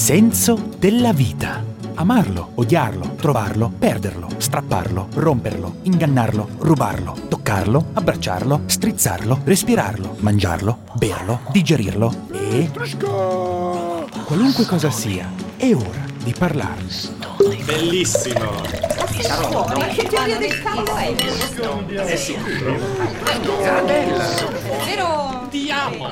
senso della vita. Amarlo, odiarlo, trovarlo, perderlo, strapparlo, romperlo, ingannarlo, rubarlo, toccarlo, abbracciarlo, strizzarlo, respirarlo, mangiarlo, berlo, digerirlo e... qualunque cosa sia, è ora di parlarne. Bellissimo! Che teoria del cavolo è? Sì. Bella! Vero? Ti amo!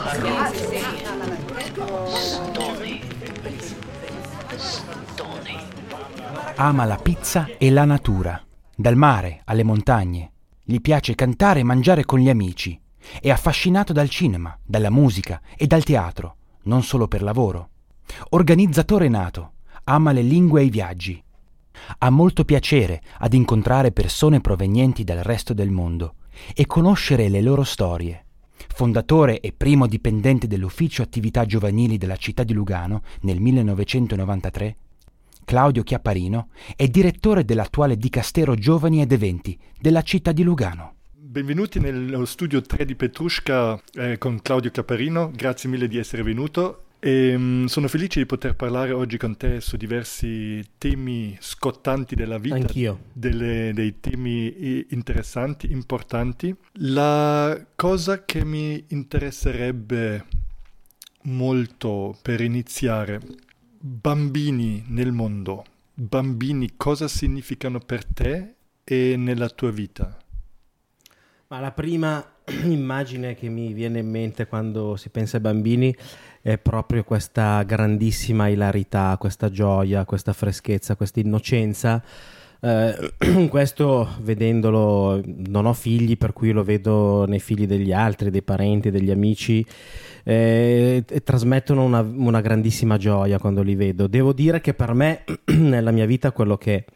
Ama la pizza e la natura, dal mare alle montagne. Gli piace cantare e mangiare con gli amici. È affascinato dal cinema, dalla musica e dal teatro, non solo per lavoro. Organizzatore nato, ama le lingue e i viaggi. Ha molto piacere ad incontrare persone provenienti dal resto del mondo e conoscere le loro storie. Fondatore e primo dipendente dell'Ufficio Attività Giovanili della città di Lugano nel 1993, Claudio Chiapparino è direttore dell'attuale Dicastero Giovani ed Eventi della città di Lugano. Benvenuti nello studio 3 di Petrushka con Claudio Chiapparino, grazie mille di essere venuto. Sono felice di poter parlare oggi con te su diversi temi scottanti della vita. Anch'io. Dei temi interessanti, importanti. La cosa che mi interesserebbe molto per iniziare, bambini nel mondo. Bambini, cosa significano per te e nella tua vita? Ma la prima immagine che mi viene in mente quando si pensa ai bambini è proprio questa grandissima ilarità, questa gioia, questa freschezza, questa innocenza. Questo vedendolo, non ho figli, per cui lo vedo nei figli degli altri, dei parenti, degli amici, e trasmettono una grandissima gioia quando li vedo. Devo dire che per me nella mia vita quello che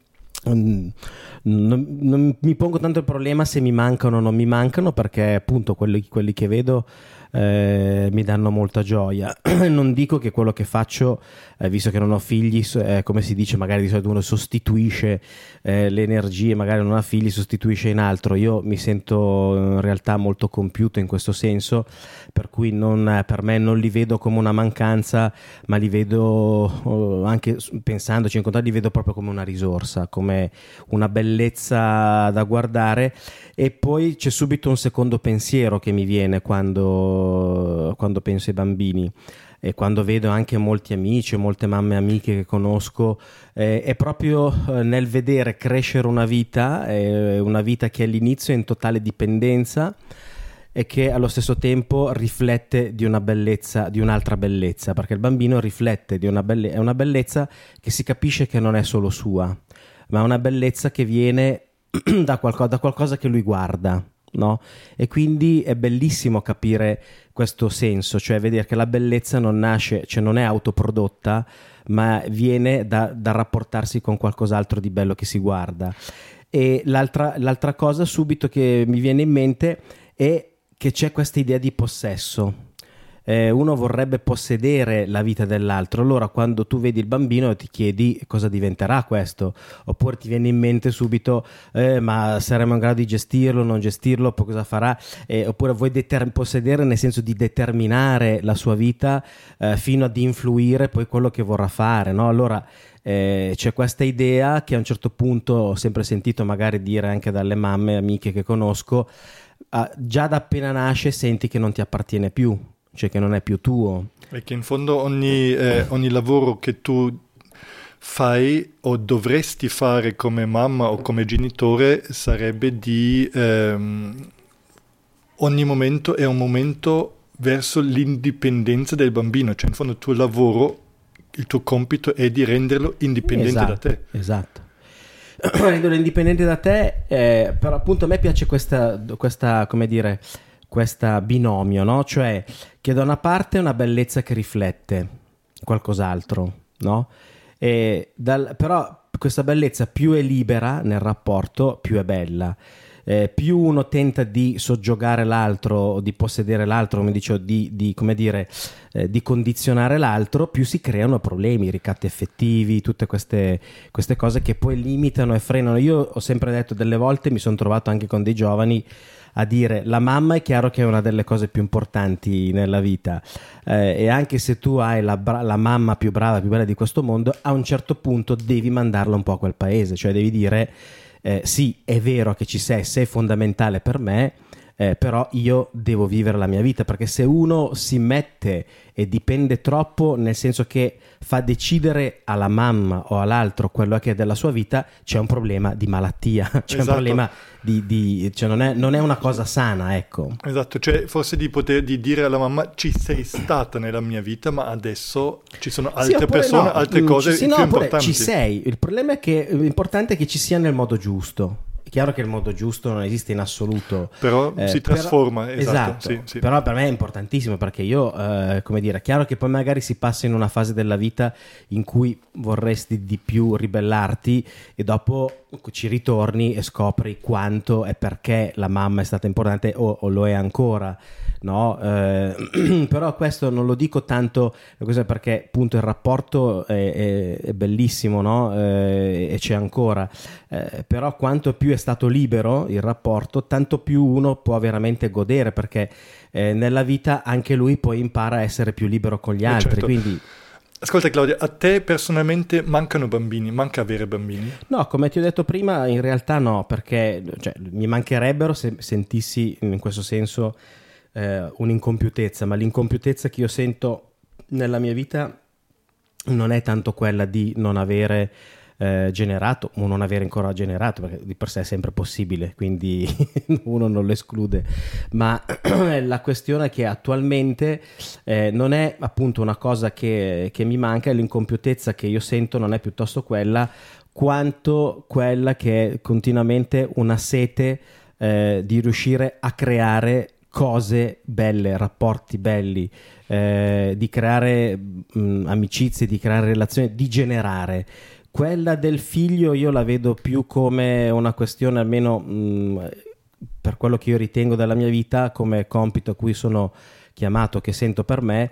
non mi pongo tanto il problema se mi mancano o non mi mancano, perché appunto quelli che vedo mi danno molta gioia. Non dico che quello che faccio, visto che non ho figli, come si dice, magari di solito uno sostituisce le energie, magari non ha figli, sostituisce in altro. Io mi sento in realtà molto compiuto in questo senso, per cui per me non li vedo come una mancanza, ma li vedo, anche pensandoci in contatto, li vedo proprio come una risorsa, come una bellezza da guardare. E poi c'è subito un secondo pensiero che mi viene quando penso ai bambini e quando vedo anche molti amici, molte mamme amiche che conosco, è proprio nel vedere crescere una vita che all'inizio è in totale dipendenza e che allo stesso tempo riflette di una bellezza, di un'altra bellezza, perché il bambino riflette è una bellezza che si capisce che non è solo sua, ma è una bellezza che viene da qualcosa che lui guarda, no? E quindi è bellissimo capire questo senso, cioè vedere che la bellezza non nasce, cioè non è autoprodotta, ma viene da rapportarsi con qualcos'altro di bello che si guarda. E l'altra cosa subito che mi viene in mente è che c'è questa idea di possesso. Uno vorrebbe possedere la vita dell'altro, allora quando tu vedi il bambino ti chiedi cosa diventerà questo, oppure ti viene in mente subito ma saremo in grado di gestirlo, non gestirlo, poi cosa farà, oppure vuoi possedere nel senso di determinare la sua vita fino ad influire poi quello che vorrà fare, no? Allora c'è questa idea che a un certo punto ho sempre sentito magari dire anche dalle mamme amiche che conosco, già da appena nasce senti che non ti appartiene più, cioè che non è più tuo. E che in fondo ogni lavoro che tu fai o dovresti fare come mamma o come genitore sarebbe di ogni momento è un momento verso l'indipendenza del bambino, cioè in fondo il tuo lavoro, il tuo compito è di renderlo indipendente da te. Esatto. Renderlo indipendente da te, però appunto a me piace questa come dire, questa binomio, no? Cioè che da una parte è una bellezza che riflette qualcos'altro, no? Però questa bellezza più è libera nel rapporto, più è bella. più uno tenta di soggiogare l'altro o di possedere l'altro, come dicevo, come dire, di condizionare l'altro, più si creano problemi, ricatti effettivi, tutte queste cose che poi limitano e frenano. Io ho sempre detto, delle volte mi sono trovato anche con dei giovani a dire: la mamma è chiaro che è una delle cose più importanti nella vita, e anche se tu hai la mamma più brava, più bella di questo mondo, a un certo punto devi mandarla un po' a quel paese, cioè devi dire sì, è vero che ci sei fondamentale per me, però io devo vivere la mia vita, perché se uno si mette e dipende troppo, nel senso che fa decidere alla mamma o all'altro quello che è della sua vita, c'è un problema di malattia, c'è un problema cioè non è una cosa sana, ecco. Esatto, cioè forse di dire alla mamma: ci sei stata nella mia vita, ma adesso ci sono altre persone, altre cose più importanti. Ci sei, il problema è che l'importante è che ci sia nel modo giusto. È chiaro che il modo giusto non esiste in assoluto, però si trasforma. Esatto. Sì. Però per me è importantissimo, perché io, come dire, è chiaro che poi magari si passa in una fase della vita in cui vorresti di più ribellarti e dopo ci ritorni e scopri quanto e perché la mamma è stata importante o lo è ancora, no? Però questo non lo dico tanto perché appunto il rapporto è bellissimo, no? E c'è ancora, però quanto più è stato libero il rapporto, tanto più uno può veramente godere, perché nella vita anche lui poi impara a essere più libero con gli altri. Certo. Quindi ascolta Claudia, a te personalmente mancano bambini? Manca avere bambini? No, come ti ho detto prima, in realtà no, perché mi mancherebbero se sentissi in questo senso un'incompiutezza, ma l'incompiutezza che io sento nella mia vita non è tanto quella di non avere generato o non avere ancora generato, perché di per sé è sempre possibile, quindi uno non lo esclude, ma la questione è che attualmente non è appunto una cosa che mi manca, l'incompiutezza che io sento non è piuttosto quella, quanto quella che è continuamente una sete di riuscire a creare cose belle, rapporti belli, di creare amicizie, di creare relazioni, di generare. Quella del figlio io la vedo più come una questione, almeno per quello che io ritengo della mia vita, come compito a cui sono chiamato, che sento per me,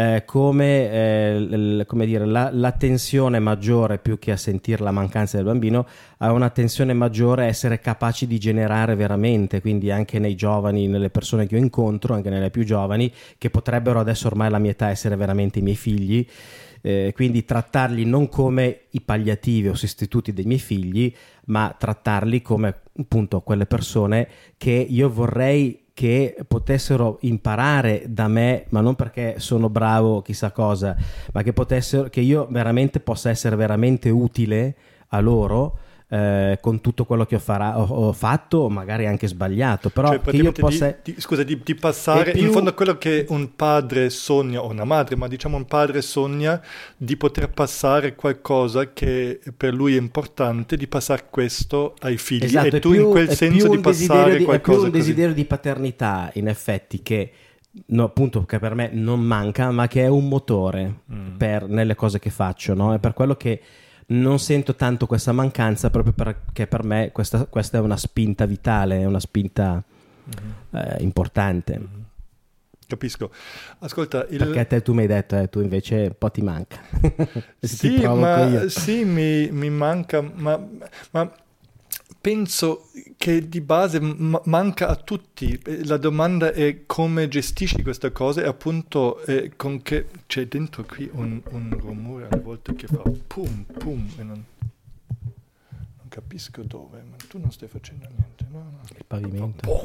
come dire, la tensione maggiore, più che a sentire la mancanza del bambino, ha una tensione maggiore a essere capaci di generare veramente, quindi anche nei giovani, nelle persone che io incontro, anche nelle più giovani, che potrebbero adesso ormai alla mia età essere veramente i miei figli. Quindi trattarli non come i palliativi o sostituti dei miei figli, ma trattarli come appunto quelle persone che io vorrei che potessero imparare da me, ma non perché sono bravo chissà cosa, ma che io veramente possa essere veramente utile a loro, con tutto quello che ho fatto, magari anche sbagliato, però cioè, che io possa di passare in fondo a quello che un padre sogna, o una madre, ma diciamo un padre sogna di poter passare qualcosa che per lui è importante, di passare questo ai figli. Esatto, e tu in quel senso di passare qualcosa, è più un desiderio di paternità, in effetti, che no, appunto, che per me non manca, ma che è un motore nelle cose che faccio, no? È per quello che non sento tanto questa mancanza, proprio perché per me questa è una spinta vitale, è una spinta importante. Capisco. Ascolta, perché tu mi hai detto, tu invece un po' ti manca. Sì, sì, mi manca, ma penso che di base manca a tutti. La domanda è come gestisci questa cosa, e appunto con che c'è dentro qui un rumore alle volte che fa pum pum e non capisco dove, ma tu non stai facendo niente, no? Il pavimento.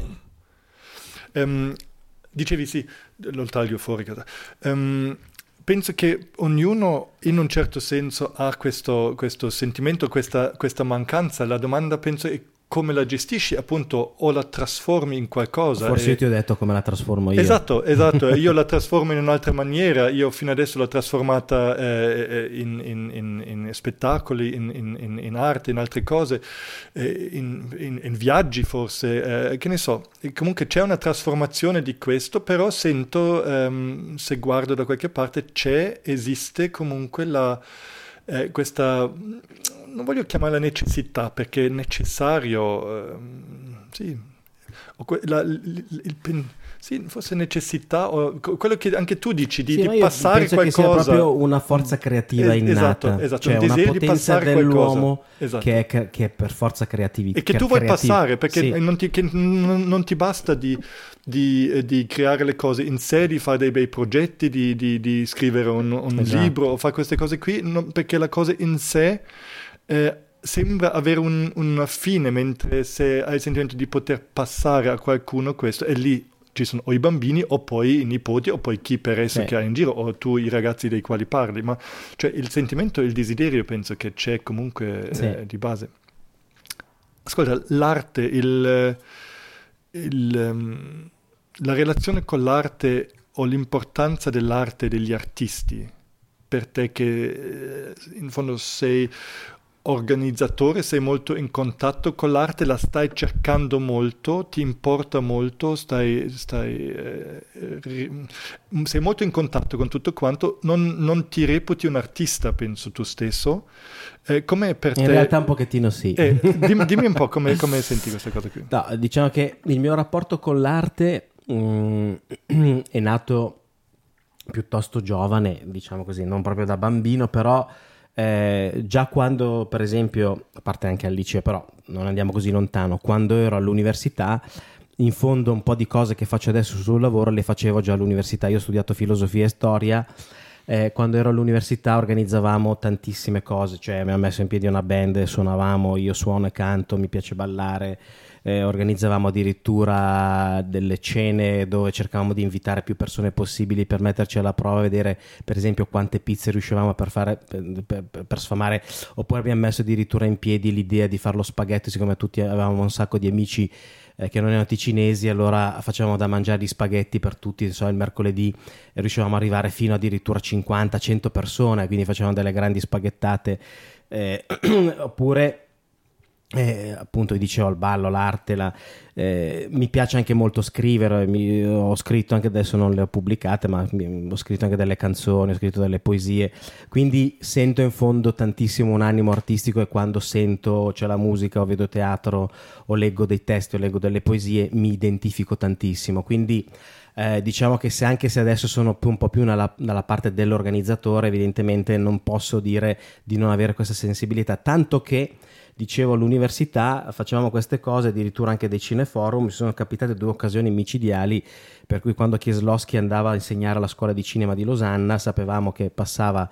Dicevi sì, lo taglio fuori. Penso che ognuno in un certo senso ha questo sentimento, questa mancanza. La domanda penso è come la gestisci, appunto, o la trasformi in qualcosa. Forse io ti ho detto come la trasformo io. Esatto, io la trasformo in un'altra maniera. Io fino adesso l'ho trasformata in spettacoli, in arte, in altre cose, in viaggi forse, che ne so. E comunque c'è una trasformazione di questo, però sento, se guardo da qualche parte, esiste comunque questa, non voglio chiamarla necessità, perché è necessario, sì, sì, forse necessità, o quello che anche tu dici, di passare penso qualcosa. Che sia proprio una forza creativa innata, esatto, cioè un una desiderio potenza di passare dell'uomo esatto. che è per forza creatività. E che tu vuoi passare, perché sì. non ti basta di creare le cose in sé, di fare dei bei progetti, di scrivere un Esatto. libro o fare queste cose qui, perché la cosa in sé sembra avere una fine, mentre se hai il sentimento di poter passare a qualcuno questo, e lì ci sono o i bambini o poi i nipoti o poi chi per esso che hai in giro o tu i ragazzi dei quali parli, ma cioè il sentimento e il desiderio penso che c'è comunque di base. Ascolta, l'arte, la relazione con l'arte o l'importanza dell'arte e degli artisti per te, che in fondo sei organizzatore, sei molto in contatto con l'arte, la stai cercando molto, ti importa molto, sei molto in contatto con tutto quanto, non ti reputi un artista, penso tu stesso. Com'è per te? In realtà un pochettino sì. Dimmi un po' come senti questa cosa qui. No, diciamo che il mio rapporto con l'arte è nato piuttosto giovane, diciamo così, non proprio da bambino, però già quando, per esempio, a parte anche al liceo, però non andiamo così lontano, quando ero all'università, in fondo un po' di cose che faccio adesso sul lavoro le facevo già all'università. Io ho studiato filosofia e storia, quando ero all'università organizzavamo tantissime cose, cioè abbiamo messo in piedi una band, suonavamo, io suono e canto, mi piace ballare, organizzavamo addirittura delle cene dove cercavamo di invitare più persone possibili per metterci alla prova, vedere per esempio quante pizze riuscivamo per fare per sfamare, oppure abbiamo messo addirittura in piedi l'idea di fare lo spaghetto, siccome tutti avevamo un sacco di amici che non erano cinesi, allora facevamo da mangiare gli spaghetti per tutti, il mercoledì riuscivamo ad arrivare fino addirittura 50-100 persone, quindi facevamo delle grandi spaghettate, oppure appunto vi dicevo il ballo, l'arte, mi piace anche molto scrivere, ho scritto anche, adesso non le ho pubblicate, ma ho scritto anche delle canzoni, ho scritto delle poesie, quindi sento in fondo tantissimo un animo artistico, e quando sento c'è la musica o vedo teatro o leggo dei testi o leggo delle poesie mi identifico tantissimo, quindi diciamo che anche se adesso sono un po' più dalla parte dell'organizzatore, evidentemente non posso dire di non avere questa sensibilità, tanto che dicevo all'università facevamo queste cose, addirittura anche dei cineforum, mi sono capitate 2 occasioni micidiali, per cui quando Kieslowski andava a insegnare alla scuola di cinema di Losanna sapevamo che passava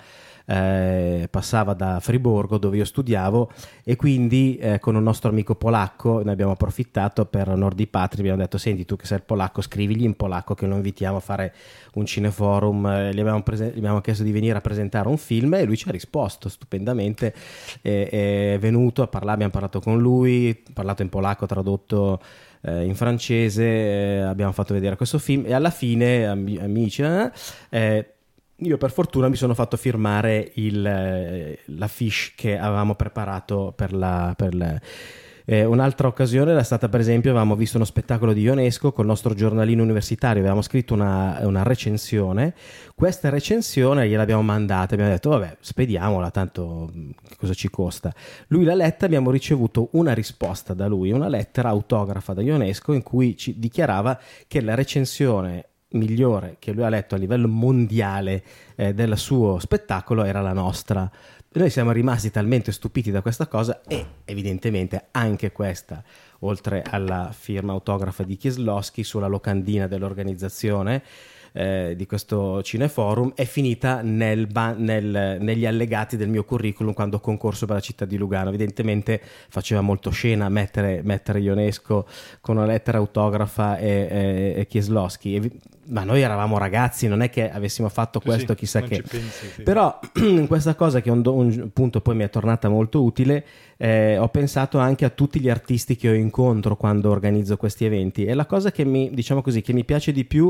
da Friburgo, dove io studiavo, e quindi con un nostro amico polacco ne abbiamo approfittato per onor di patria, abbiamo detto: senti, tu che sei il polacco, scrivigli in polacco che lo invitiamo a fare un cineforum, gli abbiamo chiesto di venire a presentare un film e lui ci ha risposto stupendamente, è venuto a parlare, abbiamo parlato con lui, parlato in polacco, tradotto in francese, abbiamo fatto vedere questo film e alla fine amici io per fortuna mi sono fatto firmare l'affiche che avevamo preparato per un'altra occasione era stata, per esempio, avevamo visto uno spettacolo di Ionesco col nostro giornalino universitario, avevamo scritto una recensione, questa recensione gliel'abbiamo mandata, abbiamo detto vabbè, spediamola, tanto cosa ci costa. Lui l'ha letta, abbiamo ricevuto una risposta da lui, una lettera autografa da Ionesco in cui ci dichiarava che la recensione migliore che lui ha letto a livello mondiale del suo spettacolo era la nostra. Noi siamo rimasti talmente stupiti da questa cosa, e evidentemente anche questa, oltre alla firma autografa di Kieslowski sulla locandina dell'organizzazione di questo cineforum, è finita negli allegati del mio curriculum quando ho concorso per la città di Lugano. Evidentemente faceva molto scena mettere Ionesco con una lettera autografa e Kieslowski, ma noi eravamo ragazzi, non è che avessimo fatto questo chissà che pensi, sì. Però questa cosa che un punto poi mi è tornata molto utile, ho pensato anche a tutti gli artisti che ho incontro quando organizzo questi eventi, e la cosa che mi piace di più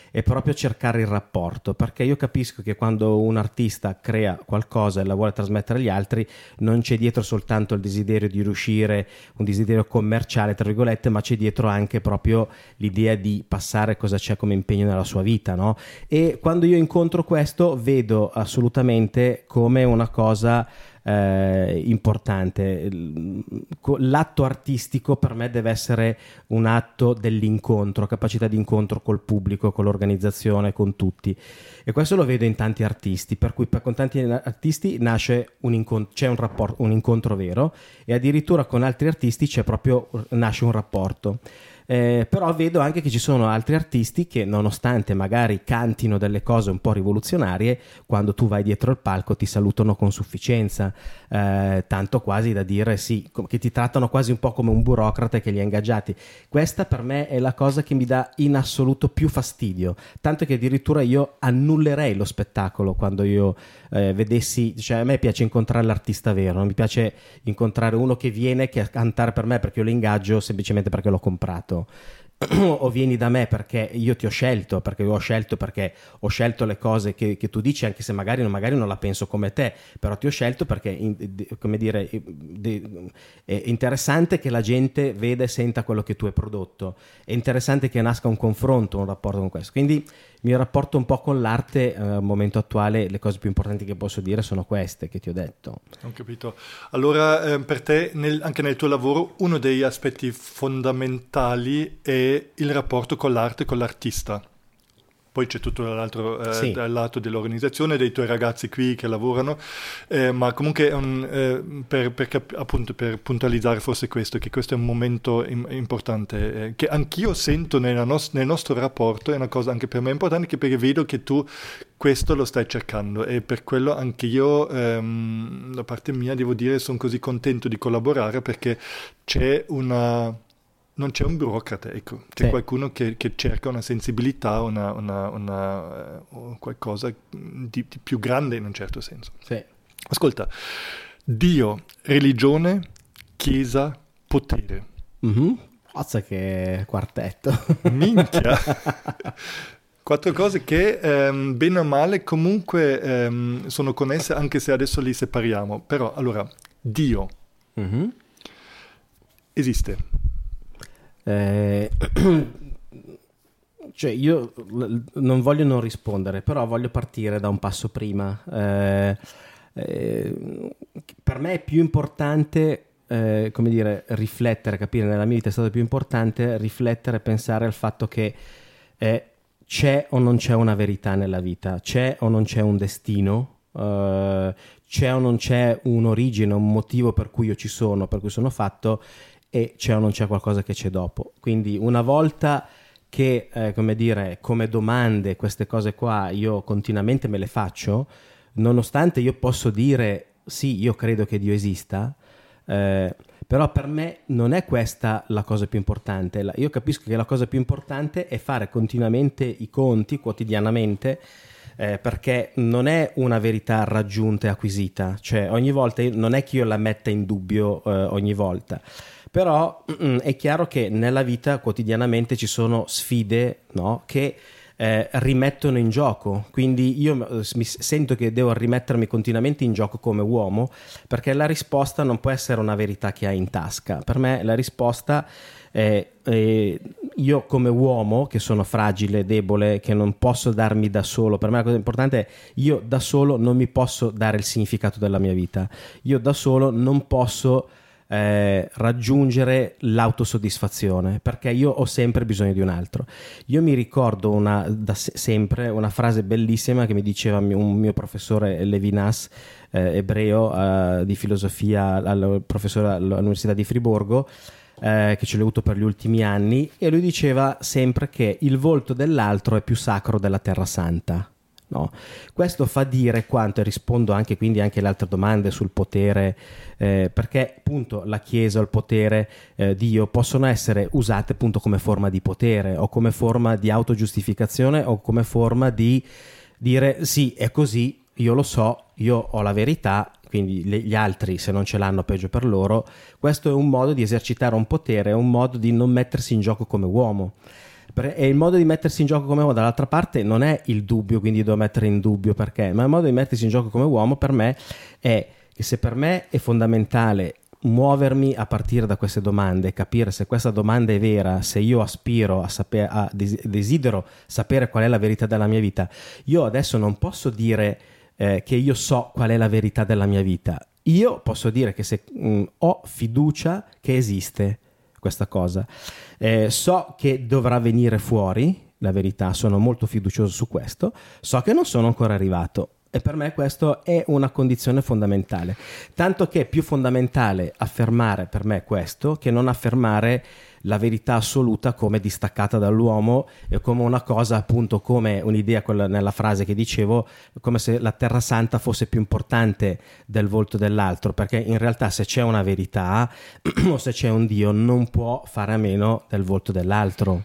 è proprio cercare il rapporto, perché io capisco che quando un artista crea qualcosa e la vuole trasmettere agli altri, non c'è dietro soltanto il desiderio di riuscire, un desiderio commerciale tra virgolette, ma c'è dietro anche proprio l'idea di passare cosa c'è come impegno nella sua vita, no? E quando io incontro questo vedo assolutamente come una cosa importante. L'atto artistico per me deve essere un atto dell'incontro, capacità di incontro col pubblico, con l'organizzazione, con tutti, e questo lo vedo in tanti artisti, per cui con tanti artisti nasce c'è un rapporto, un incontro vero, e addirittura con altri artisti nasce un rapporto. Però vedo anche che ci sono altri artisti che, nonostante magari cantino delle cose un po' rivoluzionarie, quando tu vai dietro il palco ti salutano con sufficienza, tanto quasi da dire sì, che ti trattano quasi un po' come un burocrate che li ha ingaggiati. Questa per me è la cosa che mi dà in assoluto più fastidio, tanto che addirittura io annullerei lo spettacolo quando io vedessi, cioè a me piace incontrare l'artista vero, non mi piace incontrare uno che viene a cantare per me perché io lo ingaggio semplicemente perché l'ho comprato. O vieni da me perché io ti ho scelto, perché ho scelto le cose che tu dici, anche se magari non la penso come te, però ti ho scelto perché come dire, è interessante che la gente veda e senta quello che tu hai prodotto, è interessante che nasca un confronto, un rapporto con questo. Quindi il mio rapporto un po' con l'arte al momento attuale, le cose più importanti che posso dire sono queste che ti ho detto. Ho capito. Allora per te anche nel tuo lavoro uno degli aspetti fondamentali è il rapporto con l'arte, con l'artista. Poi c'è tutto l'altro Sì. dal lato dell'organizzazione, dei tuoi ragazzi qui che lavorano, ma comunque appunto per puntualizzare forse questo, che questo è un momento importante, che anch'io sento nel nostro rapporto, è una cosa anche per me importante, perché vedo che tu questo lo stai cercando, e per quello anche io da parte mia devo dire sono così contento di collaborare, perché non c'è un burocrate, ecco, c'è Sì. qualcuno che cerca una sensibilità, qualcosa di più grande in un certo senso. Sì. Ascolta, Dio, religione, chiesa, potere. Forza che quartetto. Minchia! 4 cose che bene o male comunque sono connesse, anche se adesso li separiamo. Però allora, Dio esiste. Cioè io non voglio non rispondere, però voglio partire da un passo prima. Per me è più importante come dire, riflettere, capire, nella mia vita è stato più importante riflettere, pensare al fatto che c'è o non c'è una verità nella vita, c'è o non c'è un destino, c'è o non c'è un'origine, un motivo per cui io ci sono, per cui sono fatto, e c'è o non c'è qualcosa che c'è dopo. Quindi una volta che come dire, come domande queste cose qua io continuamente me le faccio, nonostante io posso dire sì, io credo che Dio esista, però per me non è questa la cosa più importante. Io capisco che la cosa più importante è fare continuamente i conti, quotidianamente, perché non è una verità raggiunta e acquisita, cioè ogni volta non è che io la metta in dubbio ogni volta, però è chiaro che nella vita quotidianamente ci sono sfide, no, che rimettono in gioco, quindi io mi sento che devo rimettermi continuamente in gioco come uomo, perché la risposta non può essere una verità che hai in tasca. Per me la risposta è io come uomo, che sono fragile, debole, che non posso darmi da solo. Per me la cosa importante è io da solo non mi posso dare il significato della mia vita, io da solo non posso raggiungere l'autosoddisfazione, perché io ho sempre bisogno di un altro. Io mi ricordo sempre una frase bellissima che mi diceva un mio professore Levinas, ebreo, di filosofia, professore all'Università di Friburgo, che ce l'ho avuto per gli ultimi anni, e lui diceva sempre che il volto dell'altro è più sacro della terra santa. No. Questo fa dire quanto, e rispondo anche quindi anche alle altre domande sul potere, perché appunto la Chiesa o il potere, Dio, possono essere usate appunto come forma di potere, o come forma di autogiustificazione, o come forma di dire sì, è così, io lo so, io ho la verità, quindi gli altri se non ce l'hanno peggio per loro. Questo è un modo di esercitare un potere, è un modo di non mettersi in gioco come uomo. E il modo di mettersi in gioco come uomo, dall'altra parte, non è il dubbio, quindi devo mettere in dubbio perché, ma il modo di mettersi in gioco come uomo per me è che se per me è fondamentale muovermi a partire da queste domande, capire se questa domanda è vera, se io aspiro desidero sapere qual è la verità della mia vita, io adesso non posso dire che io so qual è la verità della mia vita. Io posso dire che se ho fiducia che esiste questa cosa, so che dovrà venire fuori la verità, sono molto fiducioso su questo, so che non sono ancora arrivato. E per me questo è una condizione fondamentale, tanto che è più fondamentale affermare per me questo che non affermare la verità assoluta come distaccata dall'uomo e come una cosa, appunto, come un'idea, quella nella frase che dicevo, come se la Terra Santa fosse più importante del volto dell'altro, perché in realtà se c'è una verità o se c'è un Dio non può fare a meno del volto dell'altro.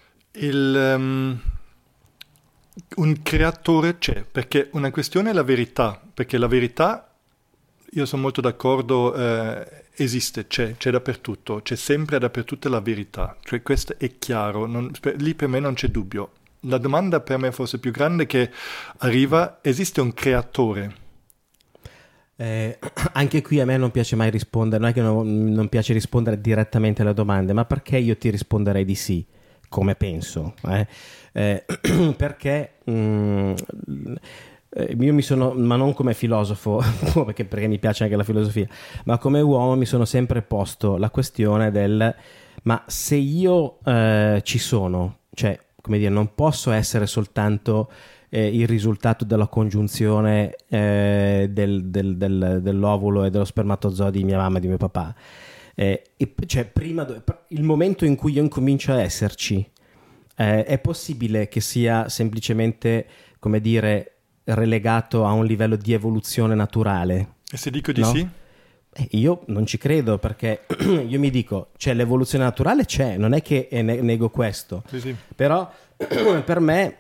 Un creatore c'è, perché una questione è la verità, perché la verità, io sono molto d'accordo, esiste, c'è dappertutto, c'è sempre dappertutto la verità, cioè questo è chiaro, lì per me non c'è dubbio. La domanda per me forse più grande che arriva, esiste un creatore? Anche qui a me non piace mai rispondere, non è che non piace rispondere direttamente alle domande, ma perché io ti risponderei di sì, come penso, perché io mi sono, ma non come filosofo perché mi piace anche la filosofia, ma come uomo mi sono sempre posto la questione del ma se io ci sono, cioè come dire, non posso essere soltanto il risultato della congiunzione dell'ovulo e dello spermatozoo di mia mamma e di mio papà, cioè il momento in cui io incomincio a esserci, è possibile che sia semplicemente, come dire, relegato a un livello di evoluzione naturale? E se dico di no? sì? Io non ci credo, perché io mi dico, cioè l'evoluzione naturale c'è, non è che nego questo, sì. Però per me,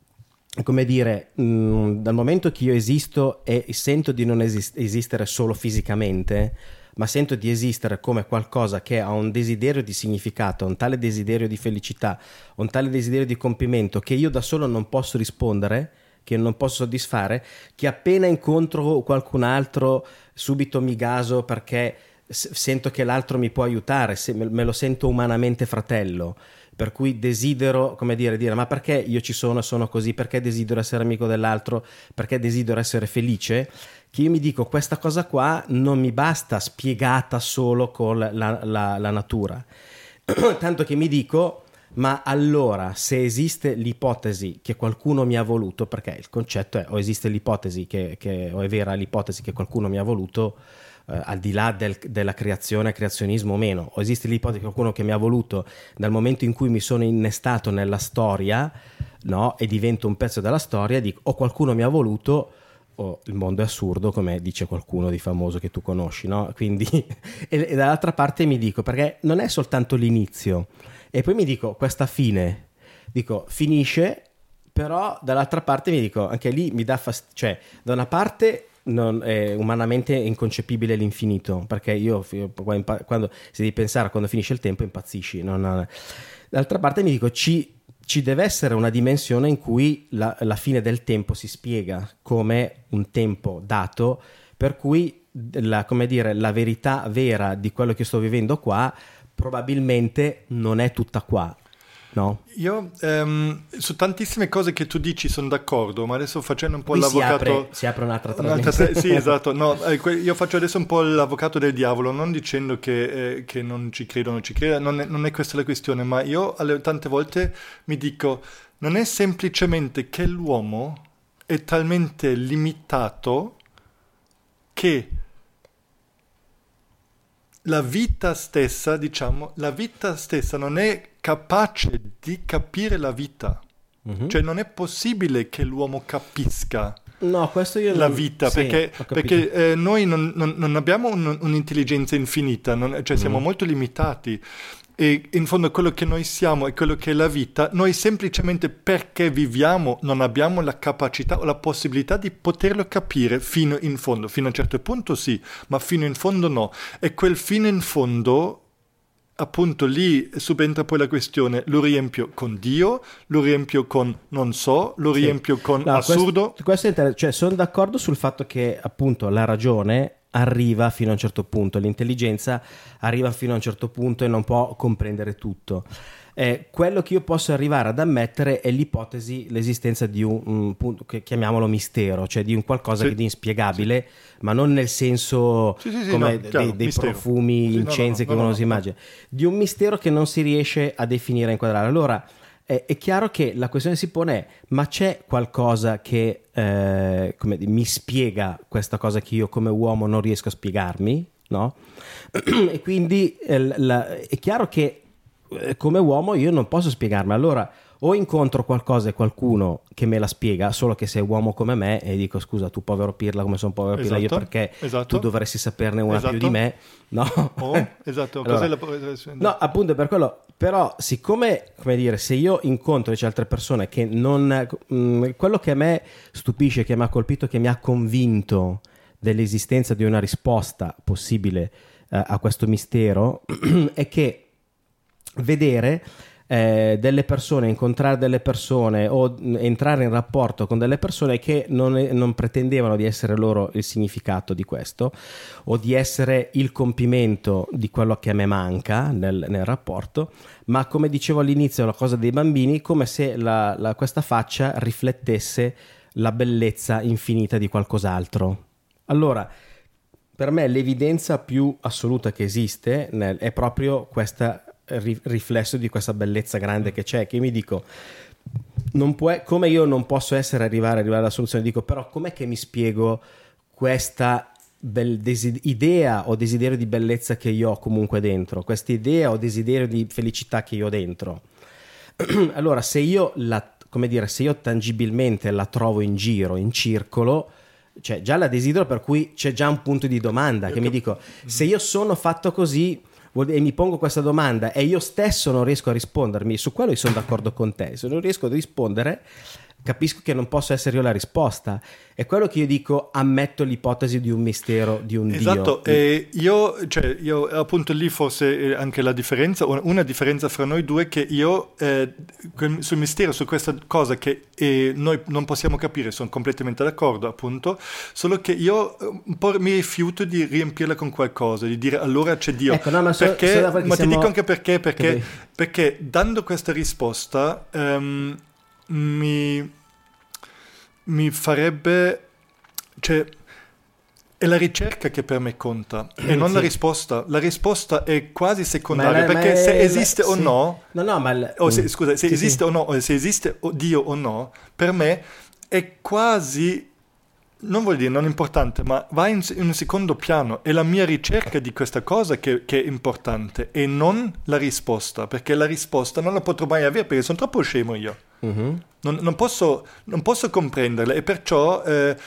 come dire, dal momento che io esisto e sento di non esistere solo fisicamente, ma sento di esistere come qualcosa che ha un desiderio di significato, un tale desiderio di felicità, un tale desiderio di compimento che io da solo non posso rispondere, che non posso soddisfare, che appena incontro qualcun altro subito mi gaso perché sento che l'altro mi può aiutare, me lo sento umanamente fratello, per cui desidero, come dire, ma perché io ci sono e sono così, perché desidero essere amico dell'altro, perché desidero essere felice, che io mi dico questa cosa qua non mi basta spiegata solo con la natura, tanto che mi dico ma allora se esiste l'ipotesi che qualcuno mi ha voluto, perché il concetto è o esiste l'ipotesi o è vera l'ipotesi che qualcuno mi ha voluto, al di là della creazionismo o meno, o esiste l'ipotesi che qualcuno che mi ha voluto dal momento in cui mi sono innestato nella storia, no? E divento un pezzo della storia, dico o qualcuno mi ha voluto o il mondo è assurdo, come dice qualcuno di famoso che tu conosci, no? Quindi e dall'altra parte mi dico, perché non è soltanto l'inizio, e poi mi dico questa fine, dico finisce, però dall'altra parte mi dico anche lì mi dà fastidio, cioè da una parte non è umanamente inconcepibile l'infinito, perché io quando si devi pensare a quando finisce il tempo impazzisci, dall'altra parte mi dico ci deve essere una dimensione in cui la fine del tempo si spiega come un tempo dato, per cui come dire, la verità vera di quello che sto vivendo qua probabilmente non è tutta qua, no? Io su tantissime cose che tu dici sono d'accordo, ma adesso facendo un po' l'avvocato... Si apre un'altra trasmissione. Sì, esatto. No, io faccio adesso un po' l'avvocato del diavolo, non dicendo che non ci credo, non è questa la questione, ma io tante volte mi dico, non è semplicemente che l'uomo è talmente limitato che la vita stessa non è capace di capire la vita. Mm-hmm. Cioè non è possibile che l'uomo capisca la vita, sì, perché noi non abbiamo un'intelligenza infinita, cioè siamo molto limitati. E in fondo quello che noi siamo e quello che è la vita, noi semplicemente perché viviamo non abbiamo la capacità o la possibilità di poterlo capire fino in fondo. Fino a un certo punto sì, ma fino in fondo no. E quel fino in fondo appunto lì subentra poi la questione, lo riempio con Dio, lo riempio con non so, lo riempio con assurdo. Cioè, sono d'accordo sul fatto che appunto la ragione arriva fino a un certo punto, l'intelligenza arriva fino a un certo punto e non può comprendere tutto. Quello che io posso arrivare ad ammettere è l'ipotesi, l'esistenza di un punto che chiamiamolo mistero, cioè di un qualcosa che è inspiegabile, ma non nel senso come dei profumi, incensi che uno si immagina, di un mistero che non si riesce a definire e inquadrare. Allora è chiaro che la questione si pone è: ma c'è qualcosa che mi spiega questa cosa che io come uomo non riesco a spiegarmi, no? E quindi è chiaro che come uomo io non posso spiegarmi. Allora o incontro qualcosa e qualcuno che me la spiega, solo che sei uomo come me, e dico: scusa, tu povero pirla come sono povero pirla io, perché tu dovresti saperne una più di me, no? Allora, no, appunto per quello. Però siccome, come dire, se io incontro altre persone che non quello che a me stupisce, che mi ha colpito, che mi ha convinto dell'esistenza di una risposta possibile a questo mistero è che vedere delle persone, incontrare delle persone o entrare in rapporto con delle persone che non pretendevano di essere loro il significato di questo o di essere il compimento di quello che a me manca nel rapporto, ma come dicevo all'inizio, la cosa dei bambini, come se questa faccia riflettesse la bellezza infinita di qualcos'altro. Allora, per me l'evidenza più assoluta che esiste è proprio questa riflesso di questa bellezza grande che c'è, che mi dico, come io non posso arrivare alla soluzione, dico però com'è che mi spiego questa idea o desiderio di bellezza che io ho comunque dentro, questa idea o desiderio di felicità che io ho dentro. Allora se io se io tangibilmente la trovo in giro, in circolo, cioè già la desidero, per cui c'è già un punto di domanda che mi dico: se io sono fatto così e mi pongo questa domanda e io stesso non riesco a rispondermi, su quello io sono d'accordo con te, se non riesco a rispondere capisco che non posso essere io la risposta. È quello che io dico, ammetto l'ipotesi di un mistero, di un Dio. Esatto, e io appunto lì forse anche la differenza, una differenza fra noi due, che io sul mistero, su questa cosa che noi non possiamo capire, sono completamente d'accordo appunto, solo che io un po' mi rifiuto di riempirla con qualcosa, di dire allora c'è Dio. Ecco, no, ma ti dico anche perché dando questa risposta mi farebbe, cioè è la ricerca che per me conta e non la risposta. La risposta è quasi secondaria, perché se esiste o no, se esiste o no, o se esiste Dio o no, per me è quasi, non vuol dire non importante, ma va in un secondo piano. È la mia ricerca di questa cosa che è importante e non la risposta, perché la risposta non la potrò mai avere perché sono troppo scemo io. Mm-hmm. Non posso comprenderla, e perciò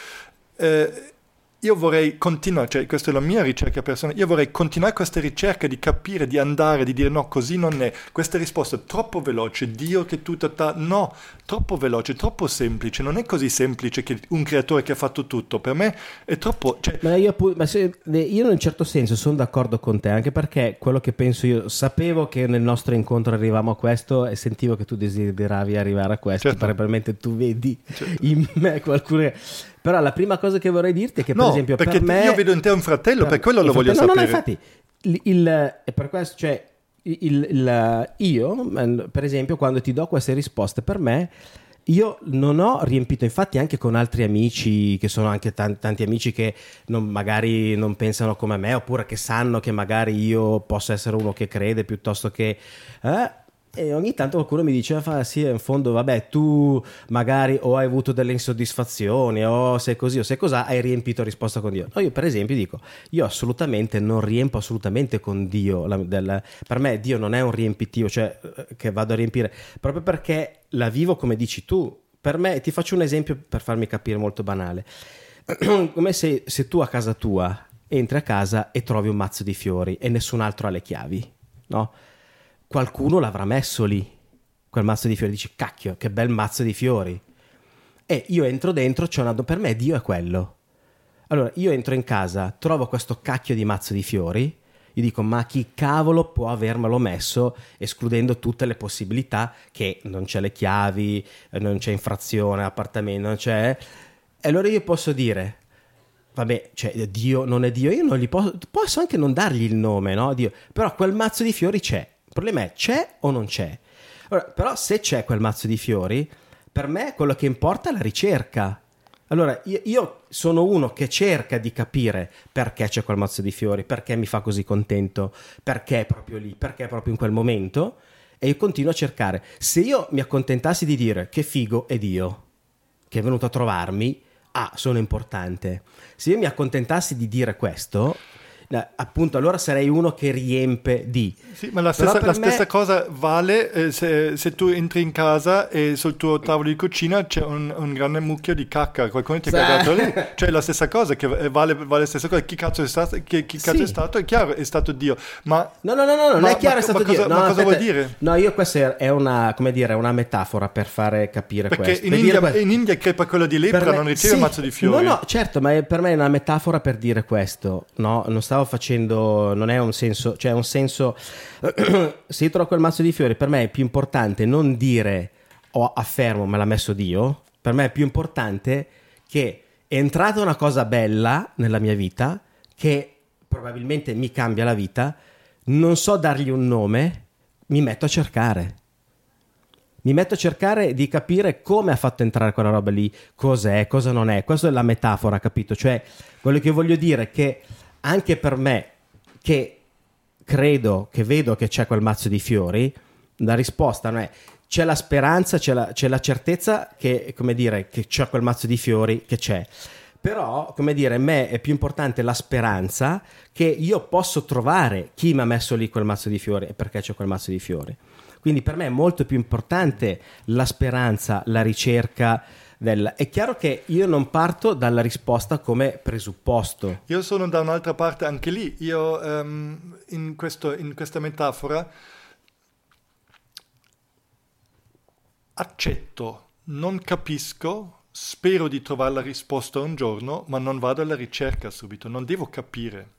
io vorrei continuare, cioè questa è la mia ricerca personale, io vorrei continuare questa ricerca di capire, di andare, di dire no, così non è, questa risposta è troppo veloce, Dio che tutto no, troppo veloce, troppo semplice, non è così semplice che un creatore che ha fatto tutto, per me è troppo, cioè... io in un certo senso sono d'accordo con te, anche perché quello che penso io, sapevo che nel nostro incontro arrivavamo a questo e sentivo che tu desideravi arrivare a questo, certo. Probabilmente tu vedi in me qualcuno. Però la prima cosa che vorrei dirti è che, per esempio, perché per me... io vedo in te un fratello, per quello lo voglio sapere. No, infatti, è per questo, cioè, io, per esempio, quando ti do queste risposte, per me, io non ho riempito, infatti anche con altri amici, che sono anche tanti amici che magari non pensano come me, oppure che sanno che magari io posso essere uno che crede piuttosto che... E ogni tanto qualcuno mi diceva sì, in fondo vabbè, tu magari o hai avuto delle insoddisfazioni o sei così o sei cos'ha, hai riempito risposta con Dio. No, io per esempio dico, io assolutamente non riempo assolutamente con Dio, per me Dio non è un riempitivo, cioè che vado a riempire, proprio perché la vivo come dici tu. Per me, ti faccio un esempio per farmi capire, molto banale, come se tu a casa tua entri a casa e trovi un mazzo di fiori e nessun altro ha le chiavi, no? Qualcuno l'avrà messo lì, quel mazzo di fiori, dici cacchio, che bel mazzo di fiori. E io entro dentro, per me Dio è quello. Allora io entro in casa, trovo questo cacchio di mazzo di fiori Io dico, ma chi cavolo può avermelo messo, escludendo tutte le possibilità che non c'è le chiavi, non c'è infrazione, appartamento, non c'è... E allora io posso dire, vabbè, cioè Dio non è Dio, io non gli posso anche non dargli il nome, no? Dio, però quel mazzo di fiori c'è. Il problema è, c'è o non c'è? Allora, però se c'è quel mazzo di fiori, per me quello che importa è la ricerca. Allora, io sono uno che cerca di capire perché c'è quel mazzo di fiori, perché mi fa così contento, perché è proprio lì, perché è proprio in quel momento, e io continuo a cercare. Se io mi accontentassi di dire che figo è Dio, che è venuto a trovarmi, sono importante. Se io mi accontentassi di dire questo, appunto, allora sarei uno che riempie di... Sì, ma la stessa cosa vale se tu entri in casa e sul tuo tavolo di cucina c'è un grande mucchio di cacca, qualcuno ti ha cagato lì, cioè la stessa cosa, che vale la stessa cosa. Chi cazzo è stato? Chi cazzo è stato? È chiaro, è stato Dio, ma... No, non è chiaro, è stato Dio. Ma cosa vuol dire? No, io questa è una, come dire, una metafora per fare capire perché questo. in India crepa quello di lepra, non riceve il mazzo di fiori. No, certo, ma per me è una metafora per dire questo, no? Non stavo facendo, non è un senso, cioè un senso, se io trovo quel mazzo di fiori, per me è più importante non dire affermo me l'ha messo Dio, per me è più importante che è entrata una cosa bella nella mia vita che probabilmente mi cambia la vita, non so dargli un nome, mi metto a cercare di capire come ha fatto entrare quella roba lì, cos'è, cosa non è. Questa è la metafora, capito? Cioè, quello che voglio dire è che anche per me, che credo, che vedo che c'è quel mazzo di fiori, la risposta non è c'è la speranza, c'è la certezza che, come dire, che c'è quel mazzo di fiori, che c'è. Però, come dire, a me è più importante la speranza che io posso trovare chi mi ha messo lì quel mazzo di fiori e perché c'è quel mazzo di fiori. Quindi per me è molto più importante la speranza, la ricerca È chiaro che io non parto dalla risposta come presupposto. Io sono da un'altra parte anche lì. Io in questa metafora accetto, non capisco, spero di trovare la risposta un giorno, ma non vado alla ricerca subito, non devo capire.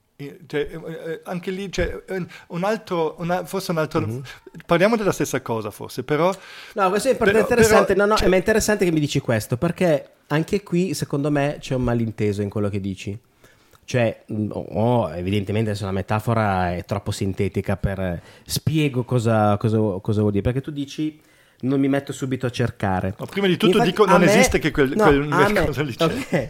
Anche lì c'è forse un altro parliamo della stessa cosa forse, però no, questo è interessante. Ma è interessante che mi dici questo, perché anche qui secondo me c'è un malinteso in quello che dici. Cioè evidentemente adesso la metafora è troppo sintetica per spiego cosa vuol dire, perché tu dici non mi metto subito a cercare. No, prima di tutto infatti, dico non esiste che quel cosa lì c'è. Okay.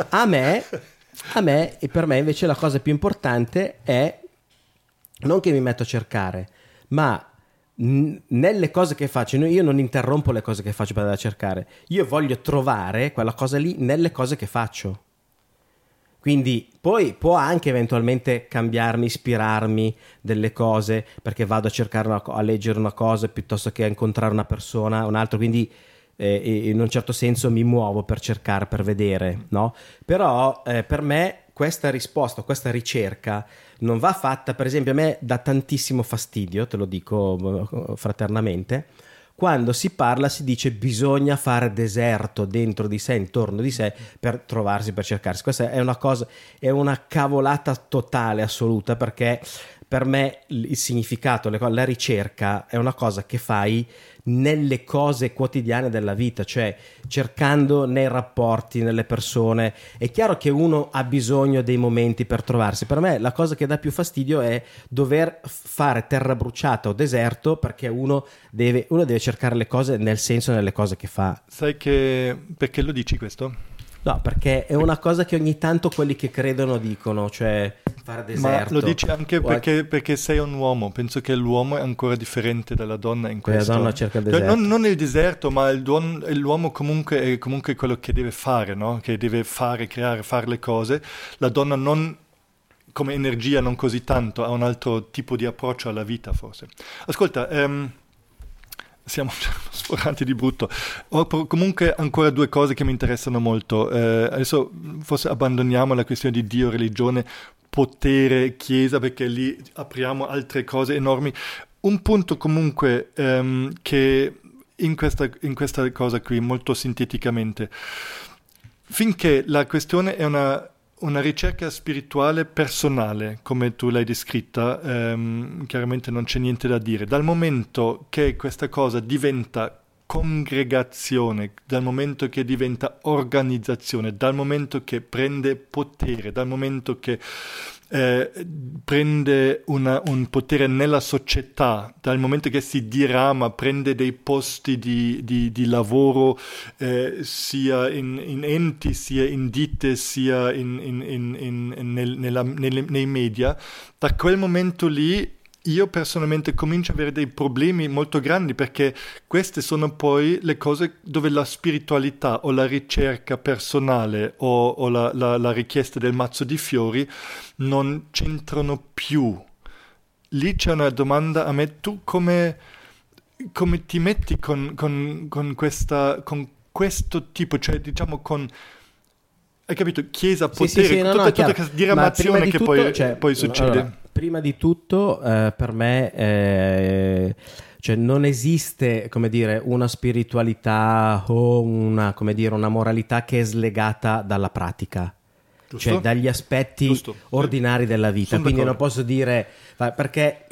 A me e per me invece la cosa più importante è non che mi metto a cercare, ma nelle cose che faccio, io non interrompo le cose che faccio per andare a cercare, io voglio trovare quella cosa lì nelle cose che faccio. Quindi poi può anche eventualmente cambiarmi, ispirarmi delle cose, perché vado a cercare a leggere una cosa piuttosto che a incontrare una persona, un altro, quindi in un certo senso mi muovo per cercare, per vedere, no? Però per me questa risposta, questa ricerca non va fatta, per esempio a me dà tantissimo fastidio, te lo dico fraternamente, quando si dice bisogna fare deserto dentro di sé, intorno di sé, per trovarsi, per cercarsi. Questa è una cosa, è una cavolata totale, assoluta, perché per me il significato, la ricerca è una cosa che fai nelle cose quotidiane della vita, cioè cercando nei rapporti, nelle persone. È chiaro che uno ha bisogno dei momenti per trovarsi. Per me la cosa che dà più fastidio è dover fare terra bruciata o deserto, perché uno deve cercare le cose nel senso, nelle cose che fa. Sai che perché lo dici questo? No, perché è una cosa che ogni tanto quelli che credono dicono, cioè fare deserto. Ma lo dici anche perché sei un uomo. Penso che l'uomo è ancora differente dalla donna in questo. La donna cerca il deserto. Non il deserto, ma l'uomo comunque è comunque quello che deve fare, no? Che deve fare, creare, fare le cose. La donna non come energia, non così tanto, ha un altro tipo di approccio alla vita forse. Ascolta, siamo sforati di brutto. Ho comunque ancora due cose che mi interessano molto. Adesso forse abbandoniamo la questione di Dio, religione, potere, chiesa, perché lì apriamo altre cose enormi. Un punto comunque che in questa cosa qui, molto sinteticamente, finché la questione è una una ricerca spirituale personale, come tu l'hai descritta, chiaramente non c'è niente da dire. Dal momento che questa cosa diventa congregazione, dal momento che diventa organizzazione, dal momento che prende potere, dal momento che prende un potere nella società, dal momento che si dirama, prende dei posti di lavoro sia in enti, sia in ditte, sia nei media, da quel momento lì io personalmente comincio ad avere dei problemi molto grandi, perché queste sono poi le cose dove la spiritualità o la ricerca personale o la richiesta del mazzo di fiori non c'entrano più. Lì c'è una domanda a me: tu come ti metti con questo tipo, cioè diciamo con... Hai capito? Chiesa, potere, tutta questa diramazione che poi succede. Allora, prima di tutto, per me, cioè non esiste, come dire, una spiritualità o una moralità che è slegata dalla pratica. Giusto? Cioè dagli aspetti ordinari della vita. Quindi non posso dire, perché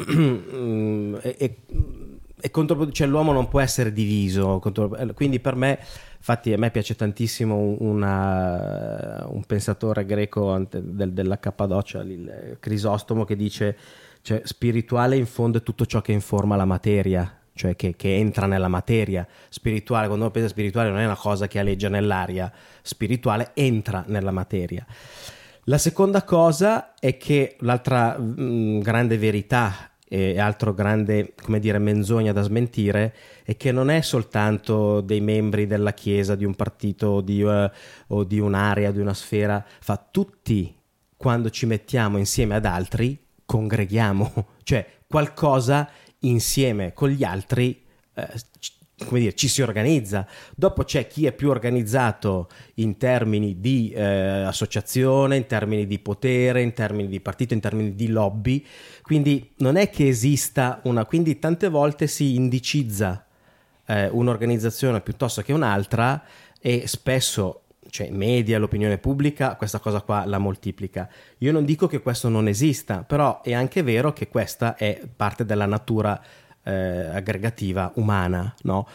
cioè l'uomo non può essere diviso. Quindi per me, infatti a me piace tantissimo un pensatore greco della Cappadocia, il Crisostomo, che dice, cioè, spirituale in fondo è tutto ciò che informa la materia, cioè che entra nella materia. Spirituale, quando uno pensa spirituale, non è una cosa che aleggia nell'aria, spirituale entra nella materia. La seconda cosa è che l'altra grande verità e altro grande, come dire, menzogna da smentire è che non è soltanto dei membri della chiesa, di un partito o di un'area, di una sfera. Tutti, quando ci mettiamo insieme ad altri, congreghiamo, cioè qualcosa insieme con gli altri, come dire, ci si organizza. Dopo c'è chi è più organizzato in termini di associazione, in termini di potere, in termini di partito, in termini di lobby. Quindi non è che esista quindi tante volte si indicizza un'organizzazione piuttosto che un'altra, e spesso, cioè media, l'opinione pubblica, questa cosa qua la moltiplica. Io non dico che questo non esista, però è anche vero che questa è parte della natura aggregativa umana, no?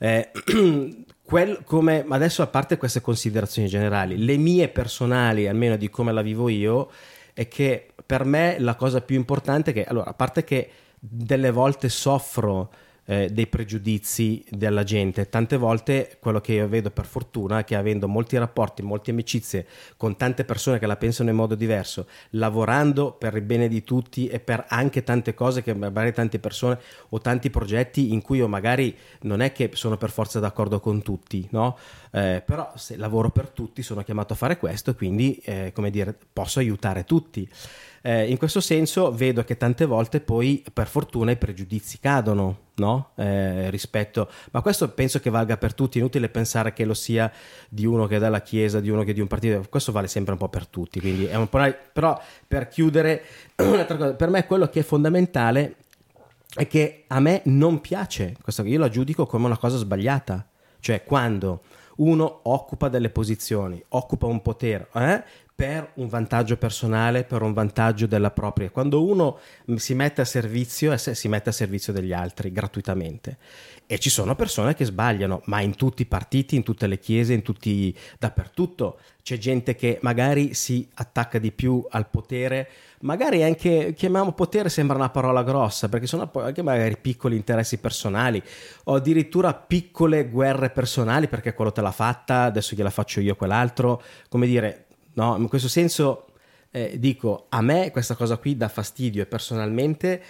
Come adesso, a parte queste considerazioni generali, le mie personali, almeno di come la vivo io, è che per me la cosa più importante è che, allora, a parte che delle volte soffro dei pregiudizi della gente, tante volte quello che io vedo, per fortuna, è che avendo molti rapporti, molte amicizie con tante persone che la pensano in modo diverso, lavorando per il bene di tutti e per anche tante cose che magari tante persone o tanti progetti in cui io magari non è che sono per forza d'accordo con tutti, no? Però se lavoro per tutti sono chiamato a fare questo, quindi come dire, posso aiutare tutti. In questo senso vedo che tante volte poi, per fortuna, i pregiudizi cadono, no? Rispetto, ma questo penso che valga per tutti. Inutile pensare che lo sia di uno che è dalla chiesa, di uno che è di un partito. Questo vale sempre un po' per tutti, quindi è un po'. Però, per chiudere, un'altra cosa, per me quello che è fondamentale è che a me non piace questo, io la giudico come una cosa sbagliata, cioè quando uno occupa delle posizioni, occupa un potere per un vantaggio personale, per un vantaggio della propria. Quando uno si mette a servizio, si mette a servizio degli altri gratuitamente. E ci sono persone che sbagliano, ma in tutti i partiti, in tutte le chiese, dappertutto. C'è gente che magari si attacca di più al potere, magari anche, chiamiamo potere, sembra una parola grossa, perché sono anche magari piccoli interessi personali, o addirittura piccole guerre personali, perché quello te l'ha fatta, adesso gliela faccio io quell'altro, come dire. No, in questo senso dico, a me questa cosa qui dà fastidio, e personalmente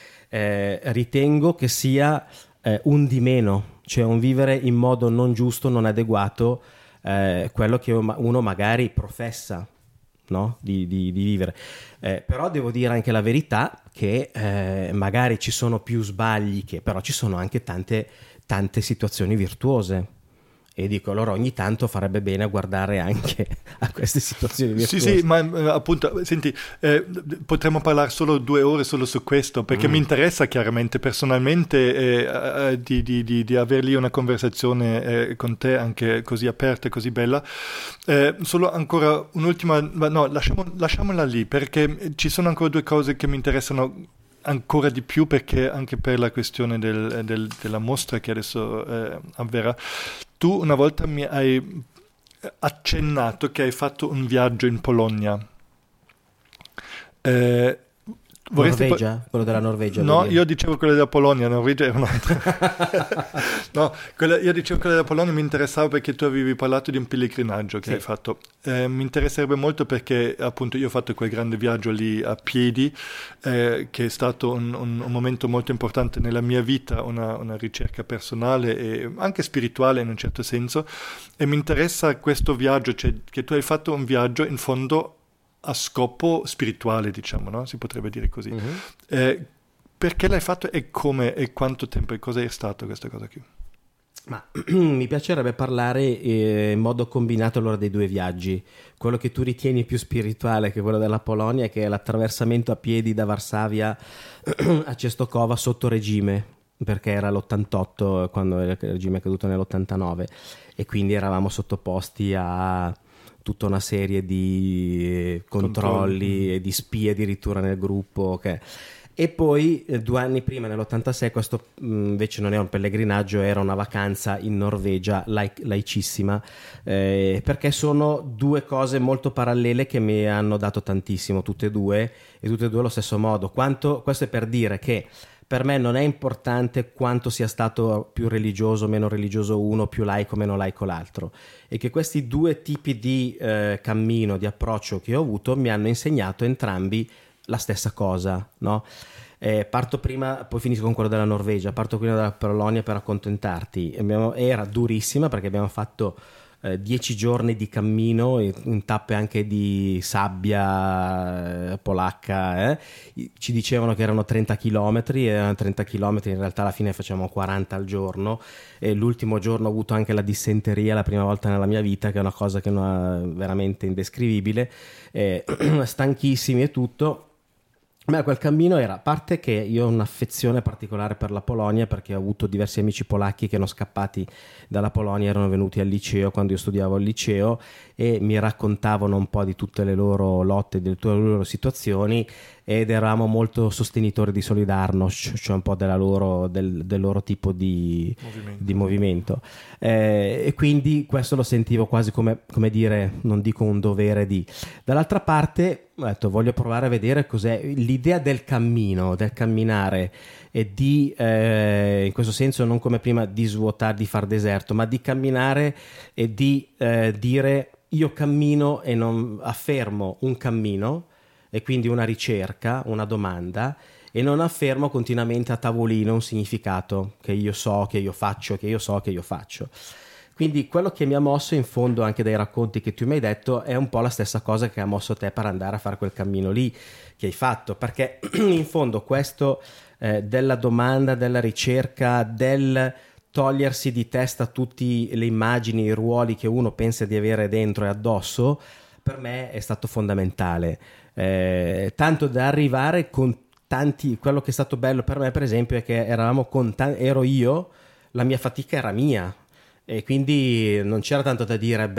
ritengo che sia un di meno, cioè un vivere in modo non giusto, non adeguato, quello che uno magari professa, no? di vivere. Però devo dire anche la verità che magari ci sono più sbagli, però ci sono anche tante situazioni virtuose. E dico, allora ogni tanto farebbe bene a guardare anche a queste situazioni virtuose. Sì, ma appunto, senti, potremmo parlare solo 2 ore solo su questo, perché mi interessa chiaramente personalmente di avere lì una conversazione con te anche così aperta e così bella. Solo ancora un'ultima, no, lasciamola lì, perché ci sono ancora 2 cose che mi interessano ancora di più, perché anche per la questione della mostra che adesso avverrà. Tu una volta mi hai accennato che hai fatto un viaggio in Polonia. Norvegia? Quello della Norvegia? No, io dicevo quello della Polonia, Norvegia era un'altra. No, io dicevo quello della Polonia, mi interessava perché tu avevi parlato di un pellegrinaggio che hai fatto. Mi interesserebbe molto perché appunto io ho fatto quel grande viaggio lì a piedi, che è stato un momento molto importante nella mia vita, una ricerca personale e anche spirituale in un certo senso, e mi interessa questo viaggio, cioè che tu hai fatto un viaggio in fondo a scopo spirituale, diciamo, no? Si potrebbe dire così. Perché l'hai fatto e come e quanto tempo e cosa è stato questa cosa qui? Ma mi piacerebbe parlare in modo combinato allora dei 2 viaggi. Quello che tu ritieni più spirituale, che è quello della Polonia, che è l'attraversamento a piedi da Varsavia a Czestochowa sotto regime, perché era l'88 quando il regime è caduto nell'89 e quindi eravamo sottoposti a tutta una serie di controlli e di spie addirittura nel gruppo, okay. E poi 2 anni prima, nell'86, questo invece non era un pellegrinaggio, era una vacanza in Norvegia laicissima, perché sono 2 cose molto parallele che mi hanno dato tantissimo, tutte e due allo stesso modo. Questo è per dire che per me non è importante quanto sia stato più religioso o meno religioso uno, più laico o meno laico l'altro, e che questi 2 tipi di cammino, di approccio che ho avuto mi hanno insegnato entrambi la stessa cosa, no? Parto prima, poi finisco con quello della Norvegia. Parto prima dalla Polonia per accontentarti. Era durissima perché abbiamo fatto 10 giorni di cammino in tappe anche di sabbia polacca, ci dicevano che erano 30 chilometri, erano 30 chilometri, in realtà alla fine facevamo 40 al giorno, e l'ultimo giorno ho avuto anche la dissenteria, la prima volta nella mia vita, che è una cosa che non è veramente indescrivibile, stanchissimi e tutto. Ma quel cammino era, a parte che io ho un'affezione particolare per la Polonia, perché ho avuto diversi amici polacchi che erano scappati dalla Polonia, erano venuti al liceo quando io studiavo al liceo e mi raccontavano un po' di tutte le loro lotte, di tutte le loro situazioni, ed eravamo molto sostenitori di Solidarnosc, cioè un po' del loro tipo di movimento. E quindi questo lo sentivo quasi come dire, non dico un dovere di. Dall'altra parte ho detto, voglio provare a vedere cos'è l'idea del cammino, del camminare, e di in questo senso non come prima di svuotare, di far deserto, ma di camminare e di dire io cammino e non affermo un cammino, e quindi una ricerca, una domanda, e non affermo continuamente a tavolino un significato che io so, che io faccio, che io so, che io faccio. Quindi quello che mi ha mosso, in fondo, anche dai racconti che tu mi hai detto, è un po' la stessa cosa che ha mosso te per andare a fare quel cammino lì che hai fatto, perché in fondo questo della domanda, della ricerca, del togliersi di testa tutte le immagini, i ruoli che uno pensa di avere dentro e addosso, per me è stato fondamentale, tanto da arrivare con tanti. Quello che è stato bello per me, per esempio, è che ero io, la mia fatica era mia, e quindi non c'era tanto da dire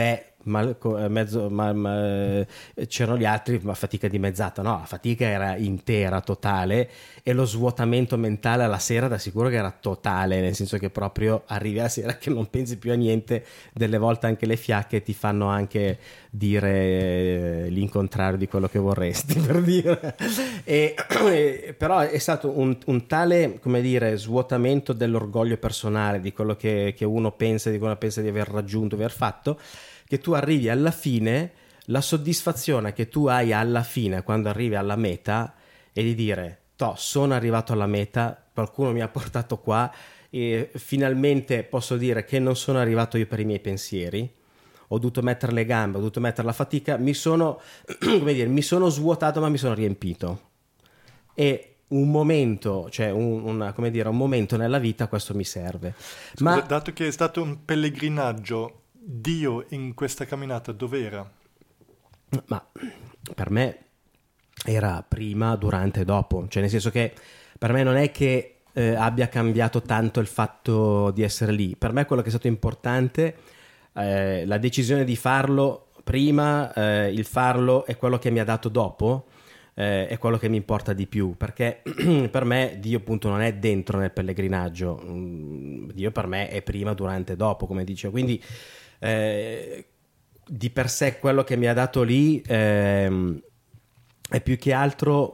c'erano gli altri, ma fatica dimezzata. No, la fatica era intera, totale, e lo svuotamento mentale alla sera da sicuro che era totale, nel senso che proprio arrivi alla sera che non pensi più a niente, delle volte anche le fiacche ti fanno anche dire l'incontrario di quello che vorresti, per dire. Però è stato un tale, come dire, svuotamento dell'orgoglio personale, di quello che uno pensa, di quello che pensa di aver raggiunto, di aver fatto, che tu arrivi alla fine, la soddisfazione che tu hai alla fine quando arrivi alla meta è di dire sono arrivato alla meta, qualcuno mi ha portato qua e finalmente posso dire che non sono arrivato io per i miei pensieri, ho dovuto mettere le gambe, ho dovuto mettere la fatica, mi sono svuotato ma mi sono riempito, e un momento, cioè come dire, un momento nella vita, questo mi serve. Scusa, dato che è stato un pellegrinaggio, Dio in questa camminata dov'era? Ma per me era prima, durante e dopo, cioè nel senso che per me non è che abbia cambiato tanto il fatto di essere lì. Per me quello che è stato importante, la decisione di farlo prima, il farlo è quello che mi ha dato dopo, è quello che mi importa di più, perché per me Dio appunto non è dentro nel pellegrinaggio, Dio per me è prima, durante e dopo, come dicevo. Quindi di per sé quello che mi ha dato lì è più che altro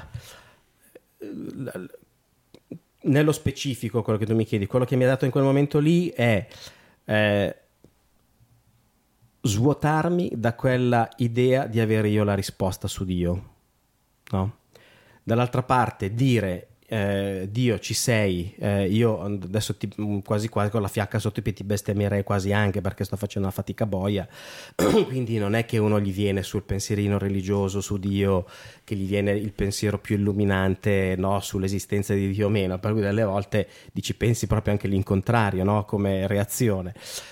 nello specifico, quello che tu mi chiedi, quello che mi ha dato in quel momento lì è svuotarmi da quella idea di avere io la risposta su Dio, no? Dall'altra parte dire Dio ci sei, io adesso quasi quasi con la fiacca sotto i piedi ti bestemmierei quasi anche, perché sto facendo una fatica boia quindi non è che uno gli viene sul pensierino religioso su Dio, che gli viene il pensiero più illuminante, no, sull'esistenza di Dio o meno, per cui delle volte pensi proprio anche l'incontrario, no, come reazione.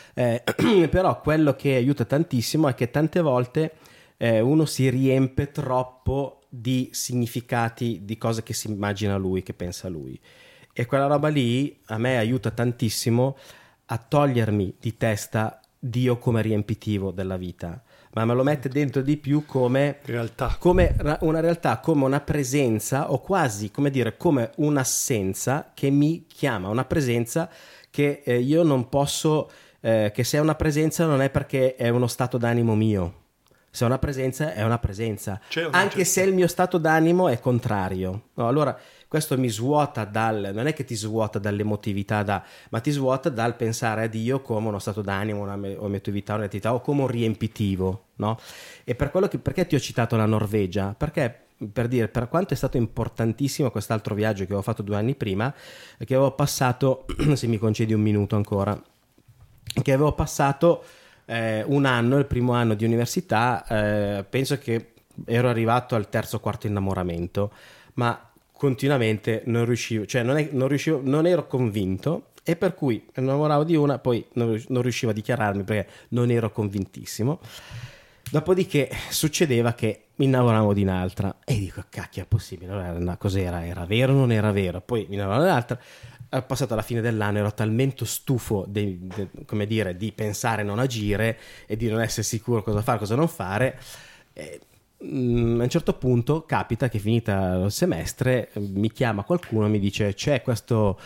Però quello che aiuta tantissimo è che tante volte uno si riempie troppo di significati, di cose che si immagina lui, che pensa lui, e quella roba lì a me aiuta tantissimo a togliermi di testa Dio come riempitivo della vita, ma me lo mette dentro di più come realtà, come una realtà, come una presenza, o quasi come dire come un'assenza che mi chiama, una presenza che io non posso, che se è una presenza non è perché è uno stato d'animo mio. Se è una presenza, è una presenza, anche se il mio stato d'animo è contrario. No, allora questo mi svuota non è che ti svuota dall'emotività, ma ti svuota dal pensare a Dio come uno stato d'animo, un'emotività, un'attività, o come un riempitivo, no? E perché ti ho citato la Norvegia? Perché per dire per quanto è stato importantissimo quest'altro viaggio che avevo fatto 2 anni prima, che avevo passato, se mi concedi un minuto ancora, che avevo passato un anno, il primo anno di università, penso che ero arrivato al 3° o 4° innamoramento, ma continuamente non riuscivo, cioè non ero convinto, e per cui innamoravo di una, poi non riuscivo a dichiararmi perché non ero convintissimo. Dopodiché succedeva che mi innamoravo di un'altra e dico cacchio, è possibile? Cos'era? Era vero o non era vero? Poi mi innamoravo di un'altra. Passato alla fine dell'anno ero talmente stufo come dire, di pensare e non agire e di non essere sicuro cosa fare, cosa non fare. A un certo punto capita che finita il semestre mi chiama qualcuno e mi dice c'è questo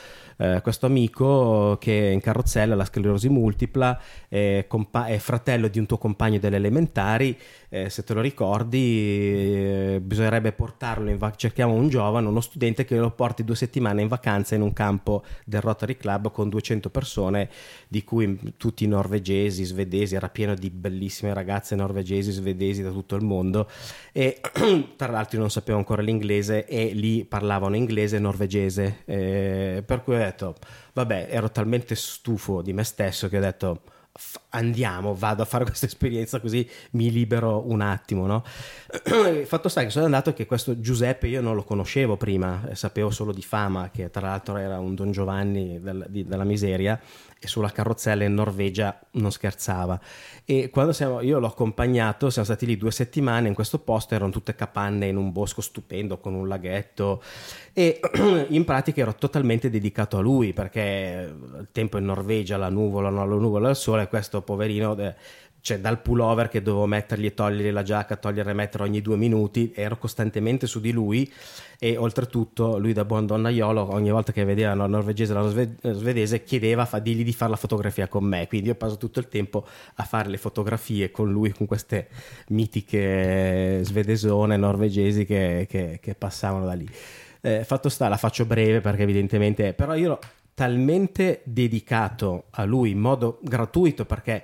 amico che è in carrozzella, la sclerosi multipla, è fratello di un tuo compagno delle elementari, se te lo ricordi bisognerebbe portarlo cerchiamo un giovane, uno studente che lo porti 2 settimane in vacanza in un campo del Rotary Club con 200 persone, di cui tutti norvegesi, svedesi, era pieno di bellissime ragazze norvegesi, svedesi da tutto il mondo, e tra l'altro io non sapevo ancora l'inglese e lì parlavano inglese e norvegese, per cui ho detto vabbè, ero talmente stufo di me stesso che ho detto andiamo, vado a fare questa esperienza così mi libero un attimo, no? Fatto sta che sono andato che questo Giuseppe io non lo conoscevo prima, sapevo solo di fama, che tra l'altro era un Don Giovanni della miseria, e sulla carrozzella in Norvegia non scherzava. E quando io l'ho accompagnato, siamo stati lì 2 settimane in questo posto, erano tutte capanne in un bosco stupendo con un laghetto, e in pratica ero totalmente dedicato a lui, perché il tempo in Norvegia, la nuvola, no, la nuvola, il sole, questo poverino cioè dal pullover che dovevo mettergli e togliere la giacca, togliere e mettere ogni 2 minuti, ero costantemente su di lui, e oltretutto lui da buon donnaiolo ogni volta che vedeva la norvegese o la svedese chiedeva digli di fare la fotografia con me, quindi io passo tutto il tempo a fare le fotografie con lui, con queste mitiche svedesone norvegesi che passavano da lì. Fatto sta, la faccio breve perché evidentemente, però io ero talmente dedicato a lui in modo gratuito, perché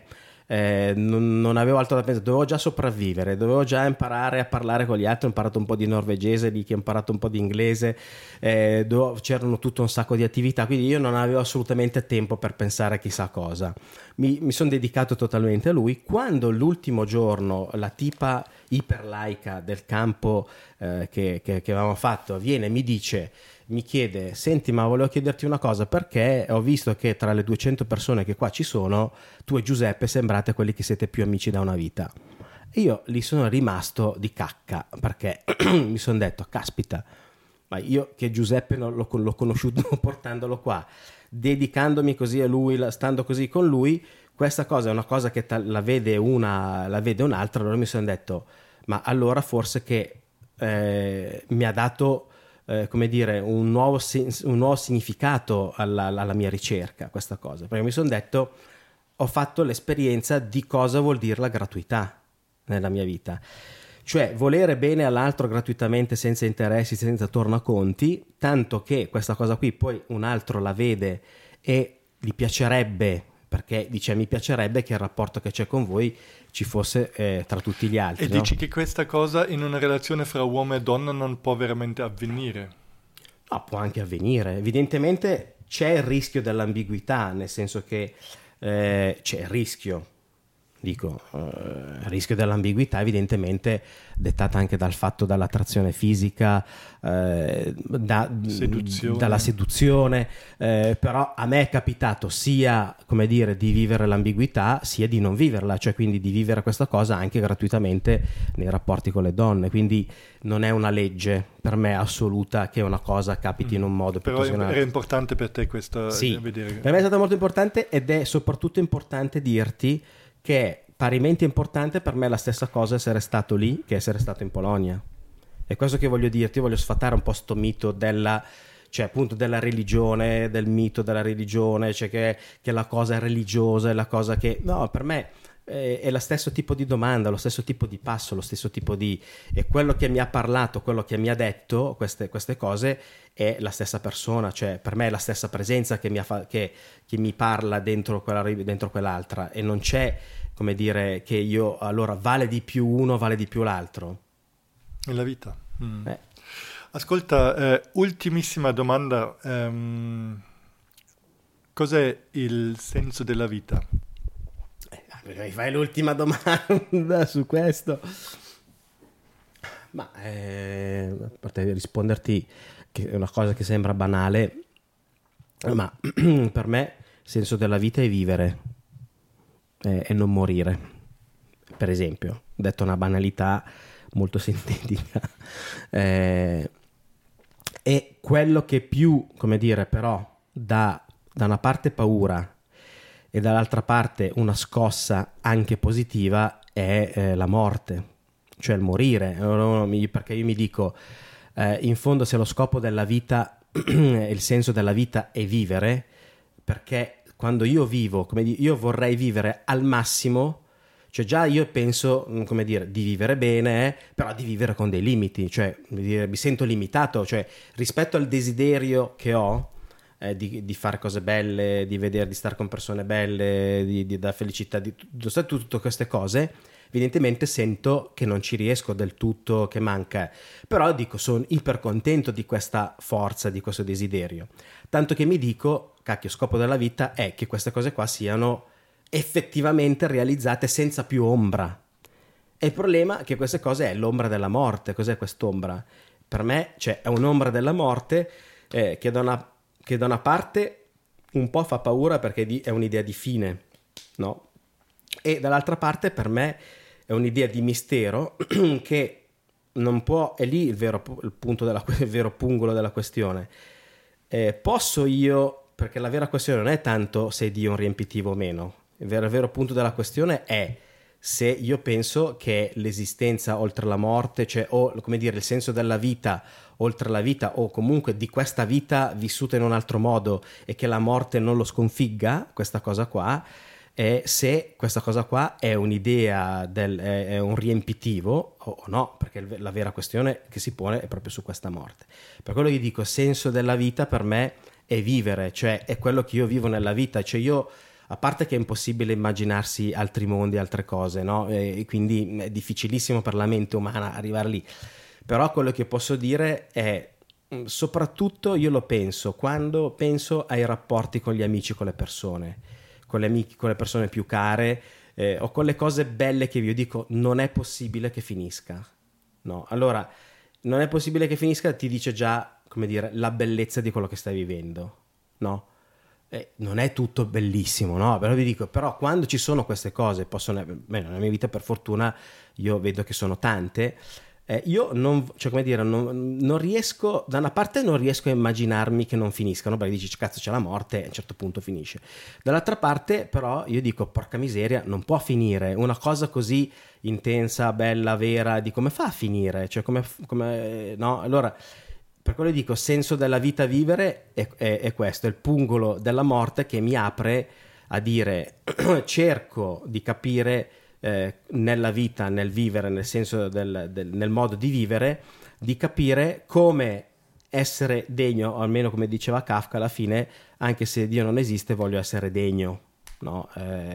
non avevo altro da pensare, dovevo già sopravvivere, dovevo già imparare a parlare con gli altri. Ho imparato un po' di norvegese lì, che ho imparato un po' di inglese, c'erano tutto un sacco di attività, quindi io non avevo assolutamente tempo per pensare a chissà cosa. Mi sono dedicato totalmente a lui. Quando l'ultimo giorno la tipa iperlaica del campo che avevamo fatto viene e mi chiede: senti, ma volevo chiederti una cosa, perché ho visto che tra le 200 persone che qua ci sono, tu e Giuseppe sembrate quelli che siete più amici da una vita. E io lì sono rimasto di cacca, perché mi sono detto: caspita, ma io che Giuseppe non l'ho conosciuto portandolo qua, dedicandomi così a lui, stando così con lui, questa cosa è una cosa che la vede un'altra. Allora mi sono detto: ma allora forse che mi ha dato come dire un nuovo significato alla mia ricerca, questa cosa, perché mi sono detto, ho fatto l'esperienza di cosa vuol dire la gratuità nella mia vita, cioè volere bene all'altro gratuitamente, senza interessi, senza tornaconti, tanto che questa cosa qui poi un altro la vede e gli piacerebbe, perché dice: mi piacerebbe che il rapporto che c'è con voi ci fosse tra tutti gli altri. E no? dici che questa cosa in una relazione fra uomo e donna non può veramente avvenire? No, può anche avvenire. Evidentemente c'è il rischio dell'ambiguità, nel senso che c'è il rischio. Il rischio dell'ambiguità evidentemente dettata anche dal fatto dall'attrazione fisica, dalla seduzione, però a me è capitato sia, come dire, di vivere l'ambiguità, sia di non viverla, cioè quindi di vivere questa cosa anche gratuitamente nei rapporti con le donne, quindi non è una legge per me assoluta che una cosa capiti in un modo però piuttosto che un altro. Era importante per te questa Sì, vedere. per me è stato molto importante, ed è soprattutto importante dirti che è parimenti importante per me la stessa cosa essere stato lì che essere stato in Polonia. E questo che voglio dirti, io voglio sfatare un po' sto mito cioè appunto della religione, del mito della religione, cioè che la cosa è religiosa, è la cosa che... No, per me è lo stesso tipo di domanda, lo stesso tipo di passo, lo stesso tipo di... E quello che mi ha parlato, quello che mi ha detto queste cose è la stessa persona, cioè per me è la stessa presenza che mi parla dentro quell'altra, e non c'è, come dire, che io allora vale di più uno, vale di più l'altro. Nella vita. Ascolta, ultimissima domanda. Cos'è il senso della vita? Mi fai l'ultima domanda su questo? Ma a parte di risponderti, che è una cosa che sembra banale, ma per me il senso della vita è vivere e non morire, per esempio, detto una banalità molto sintetica. E quello che più, come dire, però da una parte paura e dall'altra parte una scossa anche positiva è la morte, cioè il morire, perché io mi dico, in fondo, se lo scopo della vita, il senso della vita è vivere, perché quando io vivo, io vorrei vivere al massimo, cioè già io penso, come dire, di vivere bene, però di vivere con dei limiti, cioè mi sento limitato, cioè rispetto al desiderio che ho di fare cose belle, di vedere, di stare con persone belle, di dare felicità, di tutte queste cose, evidentemente sento che non ci riesco del tutto, che manca, però dico, sono iper contento di questa forza, di questo desiderio, tanto che mi dico, cacchio, scopo della vita è che queste cose qua siano effettivamente realizzate senza più ombra. E il problema è che queste cose è l'ombra della morte. Cos'è quest'ombra? Per me, cioè, è un'ombra della morte che da una parte un po' fa paura, perché è un'idea di fine, no? E dall'altra parte per me è un'idea di mistero che non può, è lì il vero pungolo della questione. Posso io, perché la vera questione non è tanto se Dio è un riempitivo o meno, il vero punto della questione è se io penso che l'esistenza oltre la morte, cioè, o come dire, il senso della vita oltre la vita, o comunque di questa vita vissuta in un altro modo, e che la morte non lo sconfigga, questa cosa qua, e se questa cosa qua è un'idea, è un riempitivo o no, perché la vera questione che si pone è proprio su questa morte. Per quello che dico, senso della vita per me è vivere, cioè è quello che io vivo nella vita, cioè io a parte che è impossibile immaginarsi altri mondi, altre cose, no? E quindi è difficilissimo per la mente umana arrivare lì. Però quello che posso dire è, soprattutto io lo penso quando penso ai rapporti con gli amici, con le persone, con le persone più care, o con le cose belle che io dico non è possibile che finisca, no? Allora, non è possibile che finisca ti dice già, come dire, la bellezza di quello che stai vivendo, no? Non è tutto bellissimo, no? Però vi dico, però quando ci sono queste cose, nella mia vita per fortuna io vedo che sono tante, io non riesco, da una parte non riesco a immaginarmi che non finiscano, perché dici cazzo c'è la morte e a un certo punto finisce, dall'altra parte però io dico porca miseria, non può finire una cosa così intensa, bella, vera, di come fa a finire, cioè come no? Allora per quello dico, senso della vita vivere è questo, è il pungolo della morte che mi apre a dire cerco di capire nella vita, nel vivere, nel senso nel modo di vivere, di capire come essere degno, o almeno come diceva Kafka alla fine, anche se Dio non esiste voglio essere degno, no?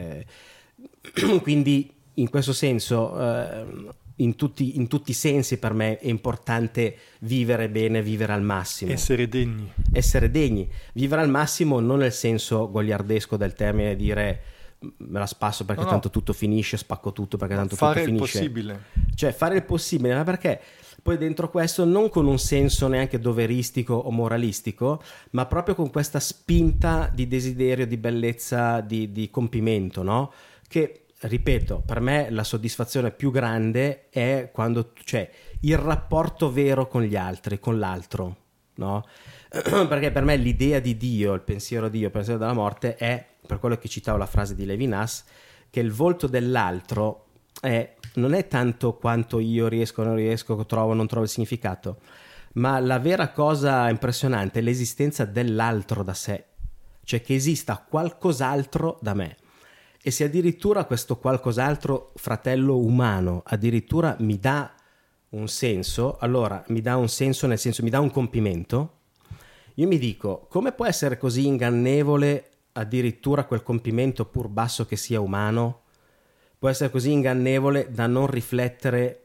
Quindi in questo senso in tutti i sensi per me è importante vivere bene, vivere al massimo. Essere degni. Vivere al massimo non nel senso goliardesco del termine, dire me la spasso perché tanto tutto finisce, spacco tutto perché tanto tutto finisce. Fare il possibile. Cioè fare il possibile, ma perché poi dentro questo non con un senso neanche doveristico o moralistico, ma proprio con questa spinta di desiderio, di bellezza, di compimento, no? Che, ripeto, per me la soddisfazione più grande è quando c'è il rapporto vero con gli altri, con l'altro, no? Perché per me l'idea di Dio, il pensiero di Dio, il pensiero della morte è, per quello che citavo la frase di Levinas, che il volto dell'altro non è tanto quanto io riesco o non riesco, trovo o non trovo il significato, ma la vera cosa impressionante è l'esistenza dell'altro da sé, cioè che esista qualcos'altro da me. E se addirittura questo qualcos'altro fratello umano addirittura mi dà un senso, allora mi dà un senso nel senso mi dà un compimento, io mi dico come può essere così ingannevole addirittura quel compimento pur basso che sia umano, può essere così ingannevole da non riflettere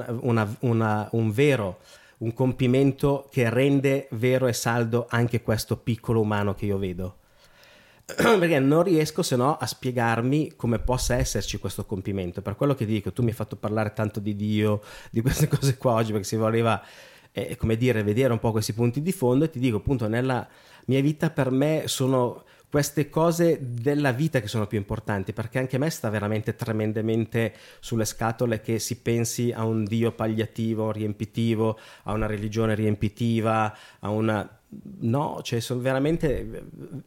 un vero, un compimento che rende vero e saldo anche questo piccolo umano che io vedo. Perché non riesco se no a spiegarmi come possa esserci questo compimento. Per quello che dico, tu mi hai fatto parlare tanto di Dio, di queste cose qua oggi, perché si voleva come dire, vedere un po' questi punti di fondo, e ti dico appunto nella mia vita per me sono queste cose della vita che sono più importanti, perché anche a me sta veramente tremendamente sulle scatole che si pensi a un Dio palliativo, riempitivo, a una religione riempitiva, a una... no, cioè sono veramente...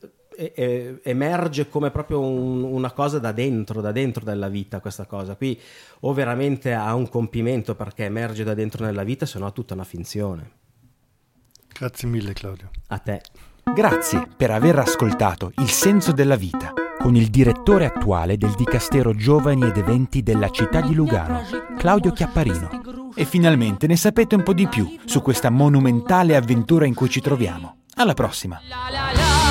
emerge come proprio una cosa da dentro della vita, questa cosa qui, o veramente ha un compimento perché emerge da dentro nella vita, se no è tutta una finzione. Grazie mille Claudio. A te. Grazie per aver ascoltato Il senso della vita con il direttore attuale del Dicastero Giovani ed Eventi della città di Lugano, Claudio Chiapparino. E finalmente ne sapete un po' di più su questa monumentale avventura in cui ci troviamo. Alla prossima!